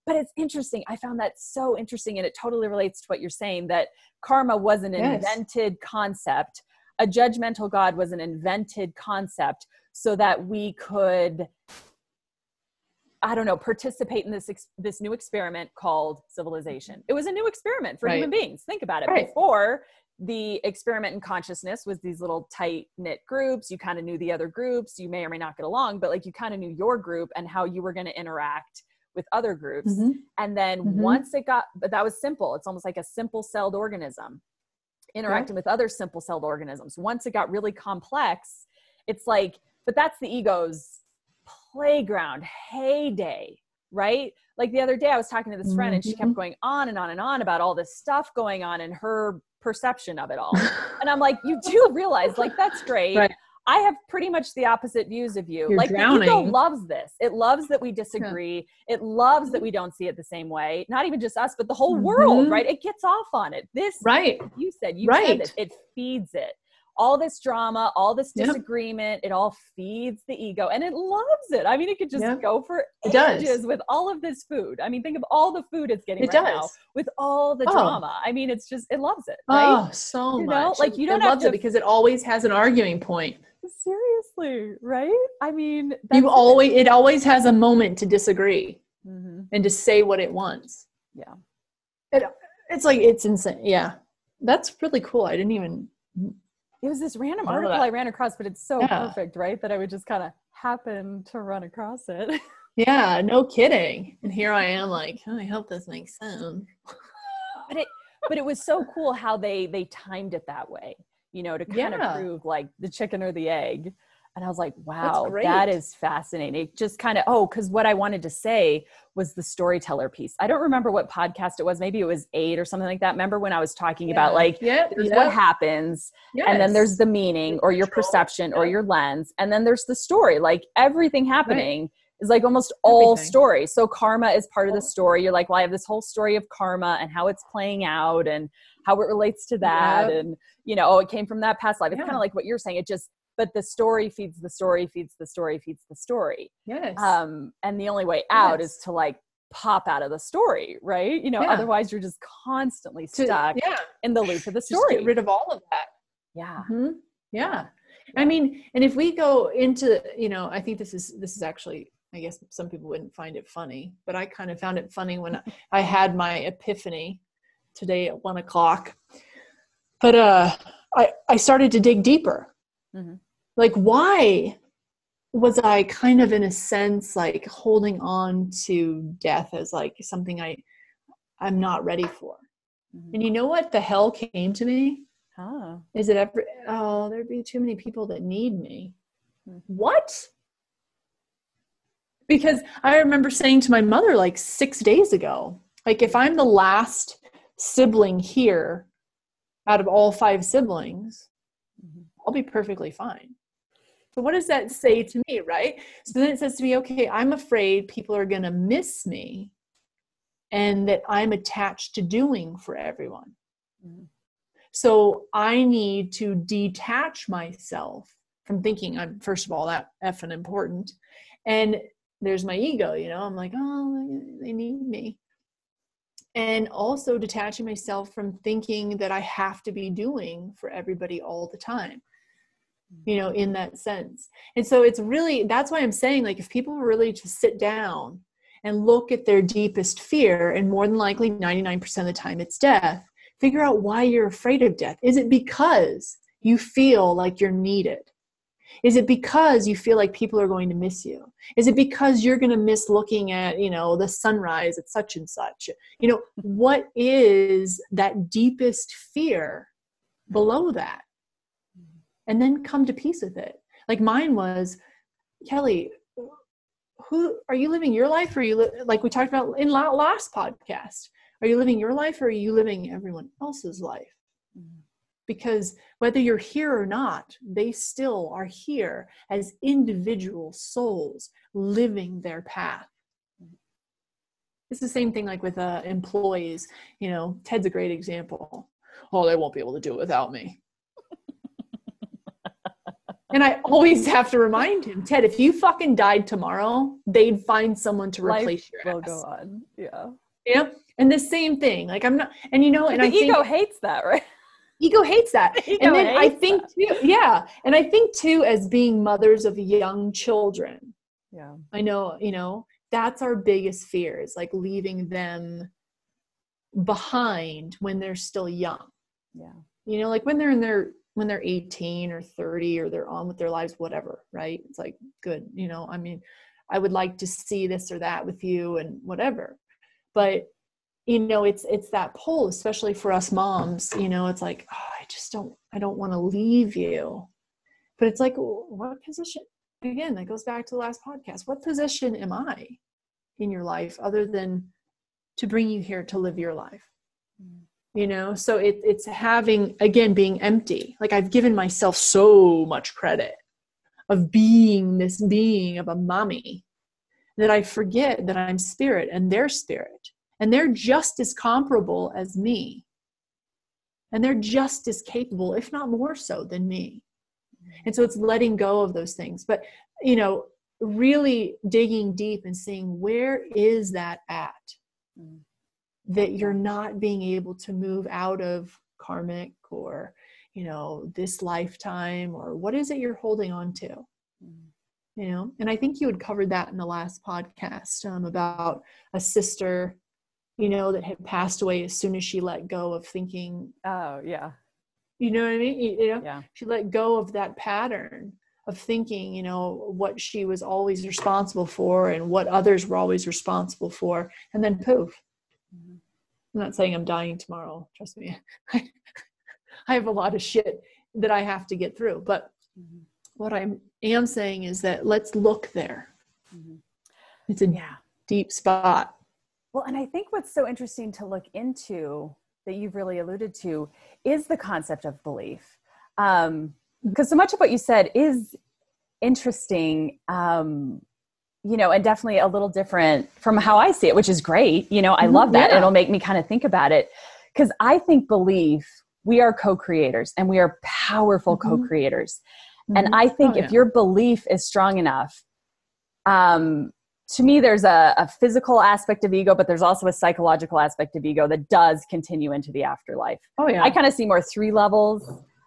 A: but it's interesting. I found that so interesting, and it totally relates to what you're saying, that karma was an
B: Yes.
A: invented concept. A judgmental God was an invented concept so that we could, I don't know, participate in this, ex- this new experiment called civilization. It was a new experiment for
B: Right.
A: human beings. Think about it.
B: Right.
A: Before, the experiment in consciousness was these little tight knit groups. You kind of knew the other groups. You may or may not get along, but like you kind of knew your group and how you were going to interact with other groups.
B: Mm-hmm.
A: And then
B: Mm-hmm.
A: once it got, but that was simple. It's almost like a simple celled organism interacting yeah. with other simple celled organisms. Once it got really complex, it's like, but that's the ego's playground heyday, right? Like the other day I was talking to this mm-hmm. friend and she kept going on and on and on about all this stuff going on in her perception of it all. And I'm like, you do realize, like, that's great. Right. I have pretty much the opposite views of you.
B: You're
A: like
B: drowning.
A: The ego loves this. It loves that we disagree. Yeah. It loves that we don't see it the same way. Not even just us, but the whole mm-hmm. world, right? It gets off on it. This,
B: right.
A: you said, you
B: right.
A: said this, it feeds it. All this drama, all this disagreement, yep. it all feeds the ego and it loves it. I mean, it could just yep. go for
B: it
A: ages
B: does.
A: with all of this food. I mean, think of all the food it's getting
B: it
A: right
B: does.
A: now with all the
B: oh.
A: drama. I mean, it's just, it loves it, right?
B: Oh, so
A: you
B: much.
A: Know? Like you don't
B: it
A: have
B: loves
A: to,
B: it because it always has an arguing point.
A: Seriously, right? I mean, that's
B: you always, it. it always has a moment to disagree mm-hmm. and to say what it wants.
A: Yeah.
B: It, it's like, it's insane. Yeah. That's really cool. I didn't even...
A: It was this random article I ran across, but it's so yeah. perfect, right? That I would just kind of happen to run across it.
B: Yeah, no kidding. And here I am like, oh, I hope this makes sense.
A: But it, but it was so cool how they, they timed it that way, you know, to kind
B: yeah.
A: of prove like the chicken or the egg. And I was like, wow, that is fascinating. It just kind of, oh, because what I wanted to say was the storyteller piece. I don't remember what podcast it was. Maybe it was eight or something like that. Remember when I was talking yeah. about like,
B: yep,
A: there's
B: yep.
A: what happens yes. and then there's the meaning or your
B: Control.
A: perception
B: yep.
A: or your lens. And then there's the story, like everything happening right. is like almost all everything. Story. So karma is part of the story. You're like, well, I have this whole story of karma and how it's playing out and how it relates to that. Yep. And, you know, oh, it came from that past life. It's yeah. kind of like what you're saying. It just, but the story feeds the story, feeds the story, feeds the story.
B: Yes.
A: Um, and the only way out
B: yes.
A: is to like pop out of the story, right? You know, yeah. otherwise you're just constantly stuck
B: to, yeah.
A: in the loop of the story.
B: Just get rid of all of that.
A: Yeah.
B: Mm-hmm. Yeah. yeah. I mean, and if we go into, you know, I think this is, this is actually, I guess some people wouldn't find it funny, but I kind of found it funny when I had my epiphany today at one o'clock. But uh, I, I started to dig deeper. Mm-hmm. Like, why was I kind of, in a sense, like holding on to death as like something I, I'm not ready for? Mm-hmm. And you know what the hell came to me?
A: Huh.
B: Is it ever, oh, there'd be too many people that need me. Mm-hmm. What? Because I remember saying to my mother like six days ago, like if I'm the last sibling here out of all five siblings, I'll be perfectly fine. So what does that say to me, right? So then it says to me, okay, I'm afraid people are going to miss me and that I'm attached to doing for everyone. Mm-hmm. So I need to detach myself from thinking I'm, first of all, that effing important. And there's my ego, you know, I'm like, oh, they need me. And also detaching myself from thinking that I have to be doing for everybody all the time. You know, in that sense. And so it's really, that's why I'm saying, like, if people were really to sit down and look at their deepest fear, and more than likely ninety-nine percent of the time it's death, figure out why you're afraid of death. Is it because you feel like you're needed? Is it because you feel like people are going to miss you? Is it because you're going to miss looking at, you know, the sunrise at such and such? You know, what is that deepest fear below that? And then come to peace with it. Like mine was, Kelly, who are you living your life? Or are you li- like we talked about in la- last podcast? Are you living your life or are you living everyone else's life? Mm-hmm. Because whether you're here or not, they still are here as individual souls living their path. Mm-hmm. It's the same thing like with uh, employees. You know, Ted's a great example. Oh, they won't be able to do it without me. And I always have to remind him, Ted, if you fucking died tomorrow, they'd find someone to replace
A: Life
B: your
A: will
B: ass.
A: go on. Yeah.
B: You know? And the same thing. Like I'm not, and you know, and
A: the
B: I
A: ego
B: think
A: hates that, right?
B: ego hates that.
A: Ego
B: And then I
A: hates
B: think
A: that.
B: too, yeah. And I think too, as being mothers of young children,
A: Yeah.
B: I know, you know, that's our biggest fear is like leaving them behind when they're still young.
A: Yeah.
B: You know, like when they're in their, when they're eighteen or thirty or they're on with their lives, whatever, right? It's like, good. You know, I mean, I would like to see this or that with you and whatever, but you know, it's, it's that pull, especially for us moms, you know, it's like, oh, I just don't, I don't want to leave you, but it's like, what position, again, that goes back to the last podcast. What position am I in your life other than to bring you here to live your life? Mm. You know, so it, it's having, again, being empty. Like I've given myself so much credit of being this being of a mommy that I forget that I'm spirit and they're spirit. And they're just as comparable as me. And they're just as capable, if not more so than me. And so it's letting go of those things. But, you know, really digging deep and seeing where is that at? Mm. That you're not being able to move out of karmic or, you know, this lifetime, or what is it you're holding on to? Mm. You know, and I think you had covered that in the last podcast um, about a sister, you know, that had passed away as soon as she let go of thinking.
A: Oh, yeah.
B: You know what I mean? You, you know,
A: yeah.
B: She let go of that pattern of thinking, you know, what she was always responsible for and what others were always responsible for. And then poof. Mm-hmm. I'm not saying I'm dying tomorrow. Trust me. I, I have a lot of shit that I have to get through. But mm-hmm. what I am saying is that let's look there. Mm-hmm. It's a
A: yeah.
B: deep spot.
A: Well, and I think what's so interesting to look into that you've really alluded to is the concept of belief. Um, because so much of what you said is interesting, um, you know, and definitely a little different from how I see it, which is great. You know, I love that.
B: Yeah.
A: It'll make me kind of think about it because I think belief, we are co-creators and we are powerful mm-hmm. co-creators. Mm-hmm. And I think oh, if yeah. your belief is strong enough, um, to me, there's a, a physical aspect of ego, but there's also a psychological aspect of ego that does continue into the afterlife.
B: Oh, yeah.
A: I kind of see more three levels,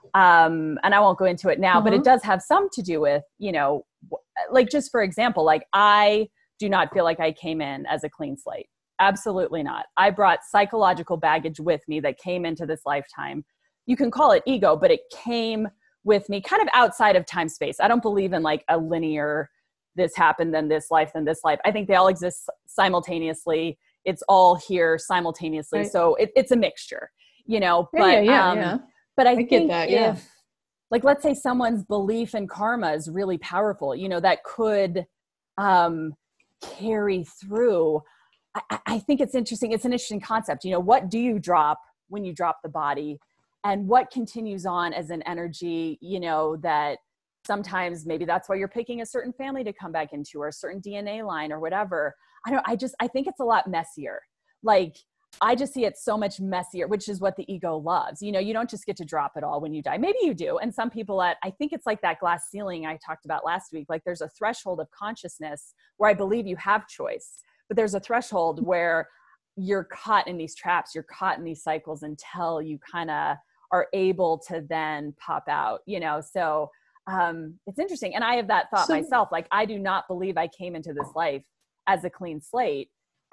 A: um, and I won't go into it now, uh-huh. but it does have some to do with, you know, like just for example, like I do not feel like I came in as a clean slate. Absolutely not. I brought psychological baggage with me that came into this lifetime. You can call it ego, but it came with me kind of outside of time space. I don't believe in like a linear this happened, then this life, then this life. I think they all exist simultaneously. It's all here simultaneously. Right. So it, it's a mixture, you know,
B: yeah,
A: but,
B: yeah, yeah,
A: um,
B: yeah.
A: but I,
B: I
A: think
B: get that, yeah.
A: if, like, let's say someone's belief in karma is really powerful, you know, that could um, carry through. I, I think it's interesting. It's an interesting concept. You know, what do you drop when you drop the body and what continues on as an energy, you know, that sometimes maybe that's why you're picking a certain family to come back into or a certain D N A line or whatever. I don't, I just, I think it's a lot messier. Like, I just see it so much messier, which is what the ego loves. You know, you don't just get to drop it all when you die. Maybe you do. And some people at, I think it's like that glass ceiling I talked about last week. Like there's a threshold of consciousness where I believe you have choice, but there's a threshold where you're caught in these traps, you're caught in these cycles until you kind of are able to then pop out, you know? So um, it's interesting. And I have that thought so, myself, like, I do not believe I came into this life as a clean slate.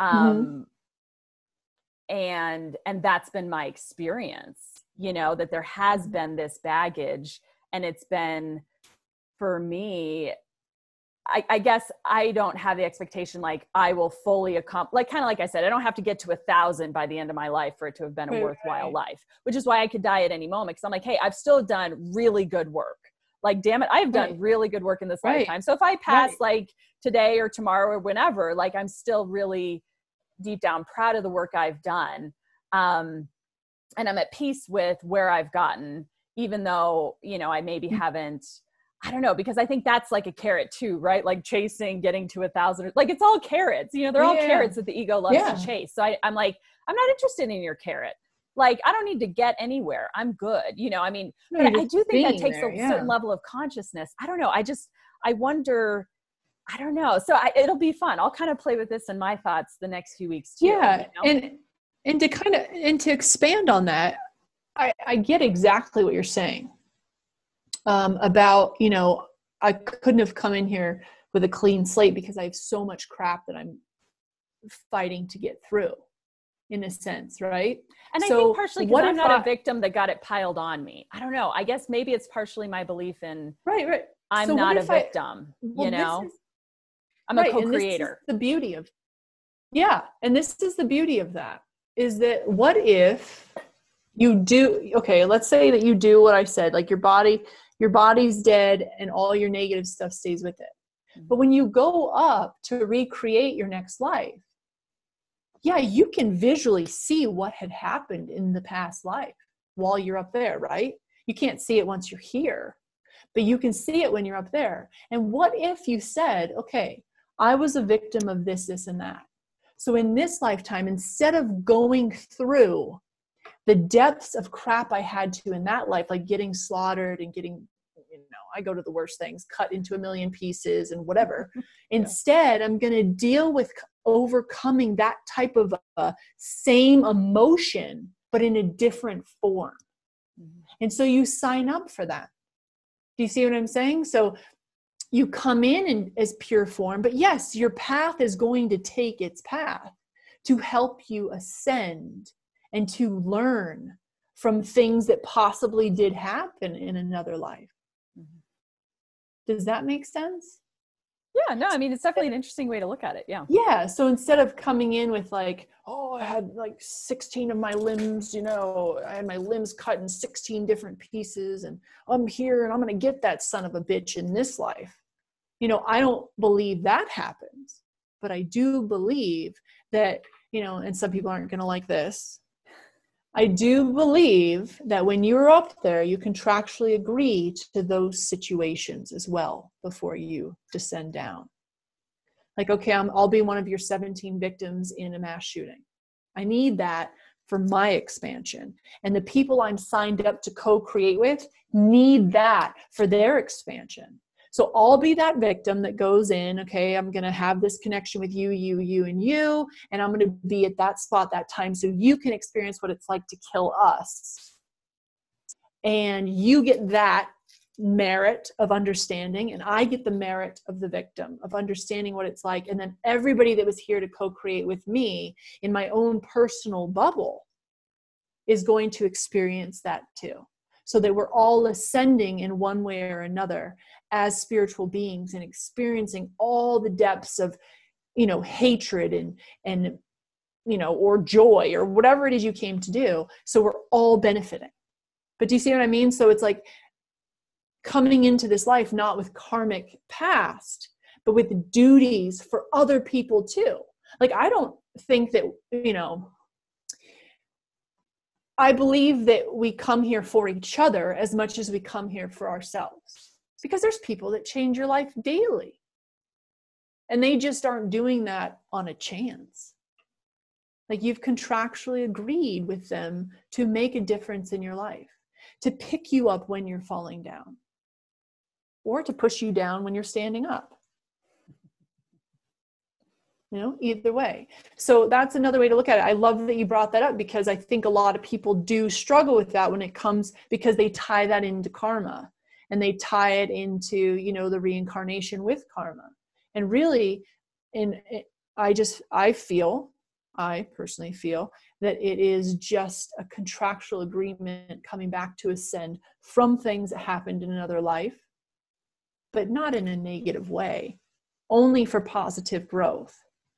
A: Um, mm-hmm. and, and that's been my experience, you know, that there has been this baggage, and it's been, for me, I, I guess I don't have the expectation, like I will fully accomplish, like, kind of like I said, I don't have to get to a thousand by the end of my life for it to have been a right, worthwhile right. life, which is why I could die at any moment. Cause I'm like, hey, I've still done really good work. Like, damn it, I've done right. really good work in this right. lifetime. So if I pass right. like today or tomorrow or whenever, like, I'm still really deep down proud of the work I've done. Um, and I'm at peace with where I've gotten, even though, you know, I maybe mm-hmm. haven't, I don't know, because I think that's like a carrot too, right? Like chasing, getting to a thousand, like it's all carrots, you know, they're all yeah. carrots that the ego loves yeah. to chase. So I, I'm like, I'm not interested in your carrot. Like, I don't need to get anywhere. I'm good. You know, I mean,
B: No,
A: but
B: you're
A: I
B: just
A: do think that
B: being
A: takes
B: there,
A: a
B: yeah.
A: certain level of consciousness. I don't know. I just, I wonder, I don't know. So I, it'll be fun. I'll kind of play with this and my thoughts the next few weeks too.
B: Yeah.
A: You know?
B: And, and to kind of, and to expand on that, I, I get exactly what you're saying um, about, you know, I couldn't have come in here with a clean slate because I have so much crap that I'm fighting to get through, in a sense, right?
A: And
B: so
A: I think partially because I'm not
B: I,
A: a victim that got it piled on me. I don't know. I guess maybe it's partially my belief in
B: right, right.
A: I'm
B: so
A: not a
B: I,
A: victim,
B: well,
A: you know,
B: is,
A: I'm
B: right,
A: a co-creator.
B: And this is the beauty of, yeah. And this is the beauty of that, is that what if you do, okay, let's say that you do what I said, like your body, your body's dead and all your negative stuff stays with it. Mm-hmm. But when you go up to recreate your next life, yeah, you can visually see what had happened in the past life while you're up there, right? You can't see it once you're here, but you can see it when you're up there. And what if you said, okay, I was a victim of this, this, and that. So in this lifetime, instead of going through the depths of crap I had to in that life, like getting slaughtered and getting, you know, I go to the worst things, cut into a million pieces and whatever. Yeah. Instead, I'm going to deal with overcoming that type of uh, same emotion, but in a different form. Mm-hmm. And so you sign up for that. Do you see what I'm saying? So you come in and, as pure form, but yes, your path is going to take its path to help you ascend and to learn from things that possibly did happen in another life. Mm-hmm. Does that make sense?
A: Yeah, no, I mean, it's definitely an interesting way to look at it. Yeah.
B: Yeah. So instead of coming in with like, oh, I had like sixteen of my limbs, you know, I had my limbs cut in sixteen different pieces and I'm here and I'm going to get that son of a bitch in this life. You know, I don't believe that happens, but I do believe that, you know, and some people aren't going to like this. I do believe that when you're up there, you contractually agree to those situations as well before you descend down. Like, okay, I'm, I'll be one of your seventeen victims in a mass shooting. I need that for my expansion. And the people I'm signed up to co-create with need that for their expansion. So I'll be that victim that goes in, okay, I'm going to have this connection with you, you, you, and you, and I'm going to be at that spot that time so you can experience what it's like to kill us. And you get that merit of understanding, and I get the merit of the victim, of understanding what it's like. And then everybody that was here to co-create with me in my own personal bubble is going to experience that too. So that we're all ascending in one way or another as spiritual beings and experiencing all the depths of, you know, hatred and, and, you know, or joy or whatever it is you came to do. So we're all benefiting. But do you see what I mean? So it's like coming into this life, not with karmic past, but with duties for other people too. Like, I don't think that, you know, I believe that we come here for each other as much as we come here for ourselves, because there's people that change your life daily and they just aren't doing that on a chance. Like, you've contractually agreed with them to make a difference in your life, to pick you up when you're falling down, or to push you down when you're standing up. You know, either way. So that's another way to look at it. I love that you brought that up, because I think a lot of people do struggle with that when it comes, because they tie that into karma and they tie it into, you know, the reincarnation with karma. And really, in I just, I feel, I personally feel that it is just a contractual agreement coming back to ascend from things that happened in another life, but not in a negative way, only for positive growth.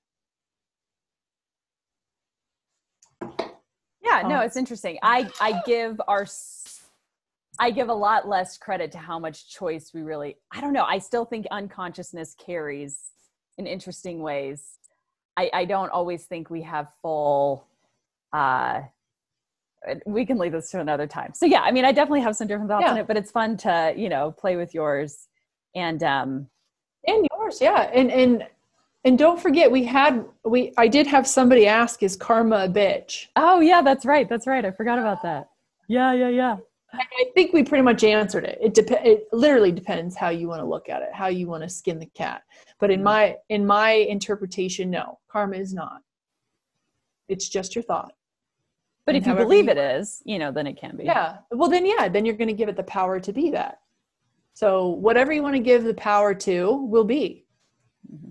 A: Yeah, no, it's interesting. I, I give our, I give a lot less credit to how much choice we really, I don't know. I still think unconsciousness carries in interesting ways. I, I don't always think we have full, uh, we can leave this to another time. So yeah, I mean, I definitely have some different thoughts yeah. on it, but it's fun to, you know, play with yours and, um,
B: and yours. Yeah. And, and, And don't forget, we had, we, I did have somebody ask, is karma a bitch?
A: Oh yeah, that's right. That's right. I forgot about that. Yeah, yeah, yeah.
B: I think we pretty much answered it. It dep- It literally depends how you want to look at it, how you want to skin the cat. But in my, in my interpretation, no, karma is not. It's just your thought.
A: But
B: And
A: if you
B: however
A: believe
B: you-
A: it is, you know, then it can be.
B: Yeah. Well, then, yeah, then you're going to give it the power to be that. So whatever you want to give the power to will be.
A: Mm-hmm.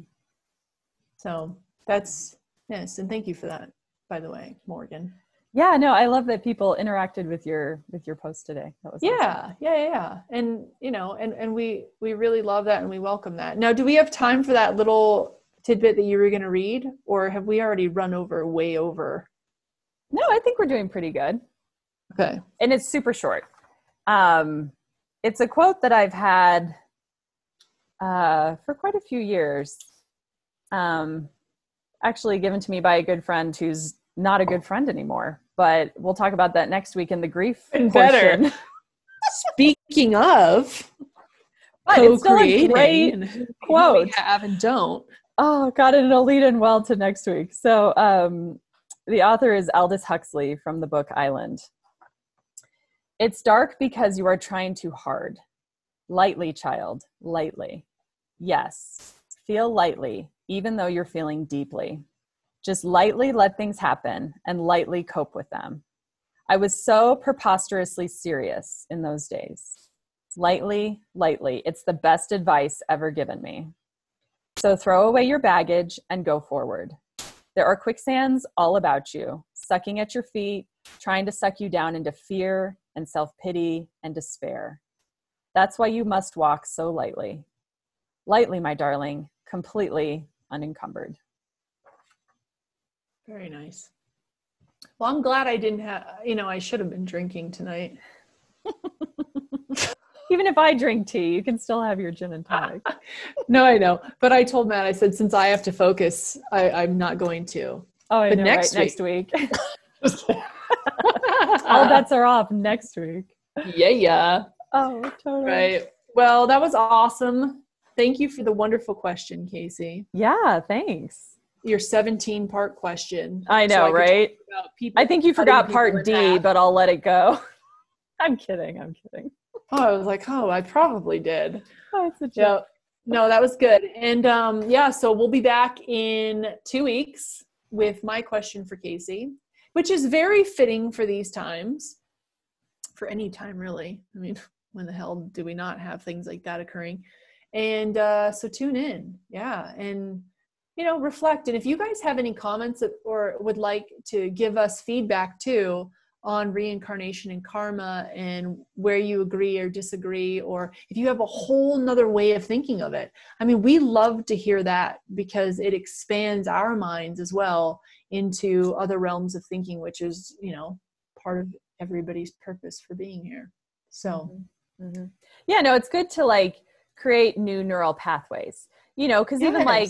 B: So that's, yes. And thank you for that, by the way, Morgan.
A: Yeah, no, I love that people interacted with your, with your post today. That was
B: Yeah.
A: awesome.
B: Yeah. Yeah. And, you know, and, and we, we really love that and we welcome that. Now, do we have time for that little tidbit that you were going to read, or have we already run over way over?
A: No, I think we're doing pretty good.
B: Okay.
A: And it's super short. Um, it's a quote that I've had uh, for quite a few years. Um, actually given to me by a good friend who's not a good friend anymore, but we'll talk about that next week in the grief
B: And
A: portion.
B: better. Speaking of
A: But it's still a great
B: and who
A: quote.
B: we have and don't.
A: Oh God, and it'll lead in well to next week. So um, the author is Aldous Huxley from the book Island. It's dark because you are trying too hard. Lightly, child, lightly. Yes, feel lightly, even though you're feeling deeply. Just lightly let things happen and lightly cope with them. I was so preposterously serious in those days. Lightly, lightly. It's the best advice ever given me. So throw away your baggage and go forward. There are quicksands all about you, sucking at your feet, trying to suck you down into fear and self-pity and despair. That's why you must walk so lightly. Lightly, my darling, completely unencumbered.
B: Very nice. Well, I'm glad I didn't have, you know, I should have been drinking tonight.
A: Even if I drink tea, you can still have your gin and tonic.
B: No, I know. But I told Matt, I said, since I have to focus, I, I'm not going to.
A: Oh, I
B: but
A: know,
B: next
A: right?
B: week.
A: Next week. All bets are off next week.
B: Yeah, yeah.
A: Oh, totally.
B: Right. Well, that was awesome. Thank you for the wonderful question, Casey.
A: Yeah, thanks.
B: Your seventeen part question.
A: I know,
B: so I
A: right?
B: People,
A: I think you forgot part D,
B: half.
A: but I'll let it go. I'm kidding. I'm kidding.
B: Oh, I was like, oh, I probably did.
A: Oh, it's a joke.
B: Yeah. No, that was good. And um, yeah, so we'll be back in two weeks with my question for Casey, which is very fitting for these times, for any time really. I mean, when the hell do we not have things like that occurring? And uh, so tune in. Yeah. And, you know, reflect. And if you guys have any comments or would like to give us feedback too on reincarnation and karma and where you agree or disagree, or if you have a whole nother way of thinking of it. I mean, we love to hear that because it expands our minds as well into other realms of thinking, which is, you know, part of everybody's purpose for being here. So,
A: mm-hmm. yeah, no, it's good to like create new neural pathways, you know, because yes. even like,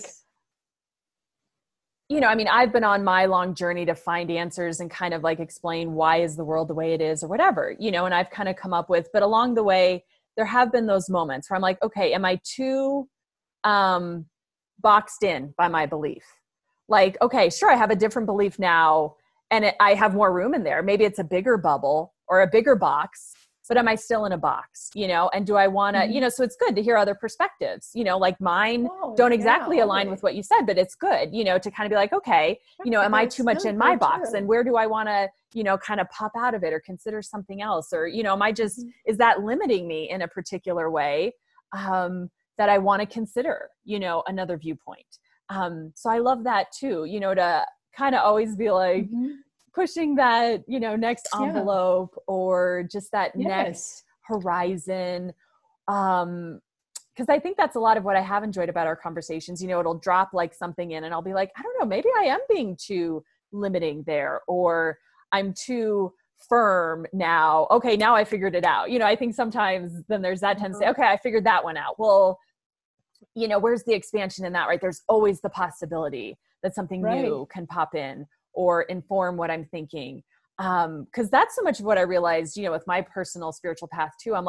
A: you know, I mean, I've been on my long journey to find answers and kind of like explain why is the world the way it is or whatever, you know, and I've kind of come up with, but along the way, there have been those moments where I'm like, okay, am I too um, boxed in by my belief? Like, okay, sure, I have a different belief now and it, I have more room in there. Maybe it's a bigger bubble or a bigger box, but am I still in a box, you know? And do I want to, mm-hmm. you know, so it's good to hear other perspectives, you know, like mine oh, don't exactly yeah, align with what you said, but it's good, you know, to kind of be like, okay, you know, am I too much in my box too. And where do I want to, you know, kind of pop out of it or consider something else? Or, you know, am I just, mm-hmm. is that limiting me in a particular way um, that I want to consider, you know, another viewpoint? Um, so I love that too, you know, to kind of always be like, mm-hmm. pushing that, you know, next envelope yeah. or just that yes. next horizon. Um, cause I think that's a lot of what I have enjoyed about our conversations. You know, it'll drop like something in and I'll be like, I don't know, maybe I am being too limiting there, or I'm too firm now. Okay. Now I figured it out. You know, I think sometimes then there's that tendency, mm-hmm. okay, I figured that one out. Well, you know, where's the expansion in that, right? There's always the possibility that something right. new can pop in or inform what I'm thinking. Um, cause that's so much of what I realized, you know, with my personal spiritual path too. I'm like,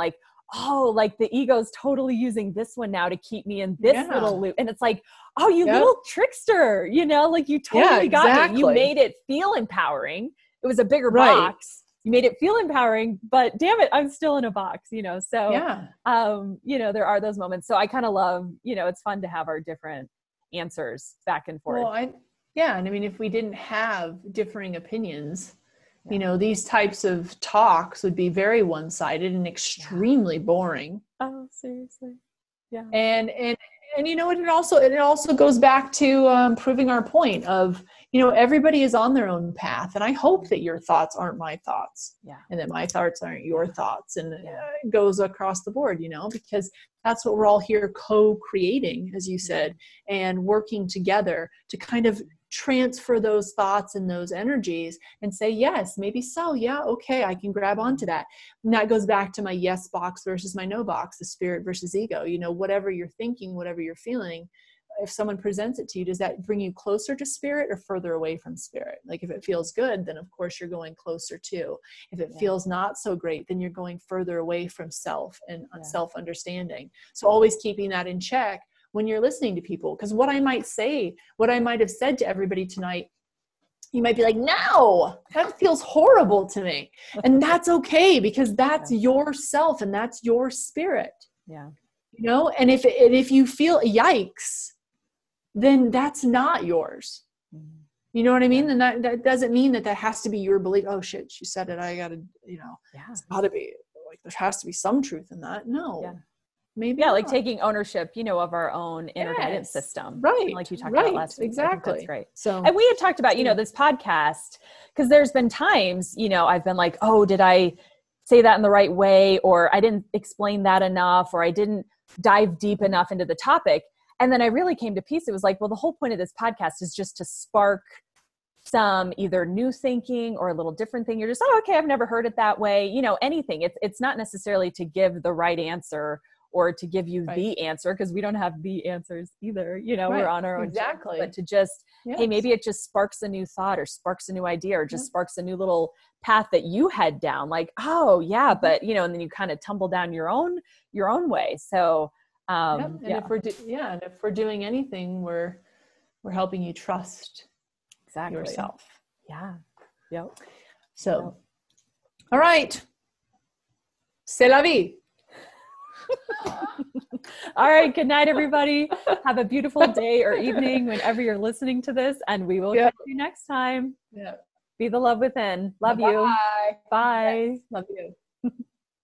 A: oh, like the ego's totally using this one now to keep me in this
B: Yeah.
A: little loop. And it's like, oh, you
B: Yep.
A: little trickster, you know, like you
B: Yeah,
A: totally got me. You
B: exactly.
A: made it feel empowering. It was a bigger
B: Right.
A: box. You made it feel empowering, but damn it, I'm still in a box, you know? So,
B: Yeah.
A: um, you know, there are those moments. So I kind of love, you know, it's fun to have our different answers back and forth.
B: Well, I, yeah. And I mean, if we didn't have differing opinions,
A: Yeah.
B: you know, these types of talks would be very one-sided and extremely boring.
A: Oh, seriously. Yeah.
B: And, and, and, you know, it also, it also goes back to um, proving our point of, you know, everybody is on their own path. And I hope that your thoughts aren't my thoughts,
A: Yeah.
B: and that my thoughts aren't your thoughts. And
A: Yeah.
B: uh, it goes across the board, you know, because that's what we're all here co-creating, as you said, and working together to kind of transfer those thoughts and those energies and say, yes, maybe so. Yeah. Okay. I can grab onto that. And that goes back to my yes box versus my no box, the spirit versus ego, you know, whatever you're thinking, whatever you're feeling, if someone presents it to you, does that bring you closer to spirit or further away from spirit? Like if it feels good, then of course you're going closer to. If it
A: Yeah.
B: feels not so great, then you're going further away from self and
A: Yeah.
B: self-understanding. So always keeping that in check when you're listening to people, because what I might say, what I might have said to everybody tonight, you might be like, no, that feels horrible to me. And that's okay, because that's
A: Yeah.
B: yourself and that's your spirit,
A: Yeah.
B: you know? And if, and if you feel yikes, then that's not yours.
A: Mhm.
B: You know what I mean? And that, that doesn't mean that that has to be your belief. Oh shit, she said it. I gotta, you know,
A: Yeah.
B: it's gotta be like, there has to be some truth in that. No,
A: Yeah.
B: maybe
A: Yeah. Like
B: not.
A: taking ownership, you know, of our own inner guidance
B: Yes.
A: system.
B: Right.
A: Like you talked
B: right.
A: about last week. I think
B: Exactly.
A: that's great.
B: So,
A: And we had talked about, you know, this podcast, because there's been times, you know, I've been like, oh, did I say that in the right way? Or I didn't explain that enough, or I didn't dive deep enough into the topic. And then I really came to peace. It was like, well, the whole point of this podcast is just to spark some either new thinking or a little different thing. You're just, oh, okay, I've never heard it that way. You know, anything. It's it's not necessarily to give the right answer or to give you
B: Right.
A: the answer, because we don't have the answers either. You know,
B: Right.
A: we're on our own.
B: Exactly.
A: But to just,
B: yes.
A: hey, maybe it just sparks a new thought or sparks a new idea or just
B: Yeah.
A: sparks a new little path that you head down. Like, oh yeah, but you know, and then you kind of tumble down your own your own way. So um
B: Yep. And
A: yeah,
B: if we're, do- yeah. And if we're doing anything, we're, we're helping you trust
A: exactly.
B: yourself.
A: Yeah. Yep.
B: So,
A: Yep.
B: all right. C'est la vie.
A: All right. Good night, everybody. Have a beautiful day or evening whenever you're listening to this, and we will
B: Yep.
A: catch you next time.
B: Yeah.
A: Be the love within. Love you.
B: Bye.
A: Bye.
B: Love you.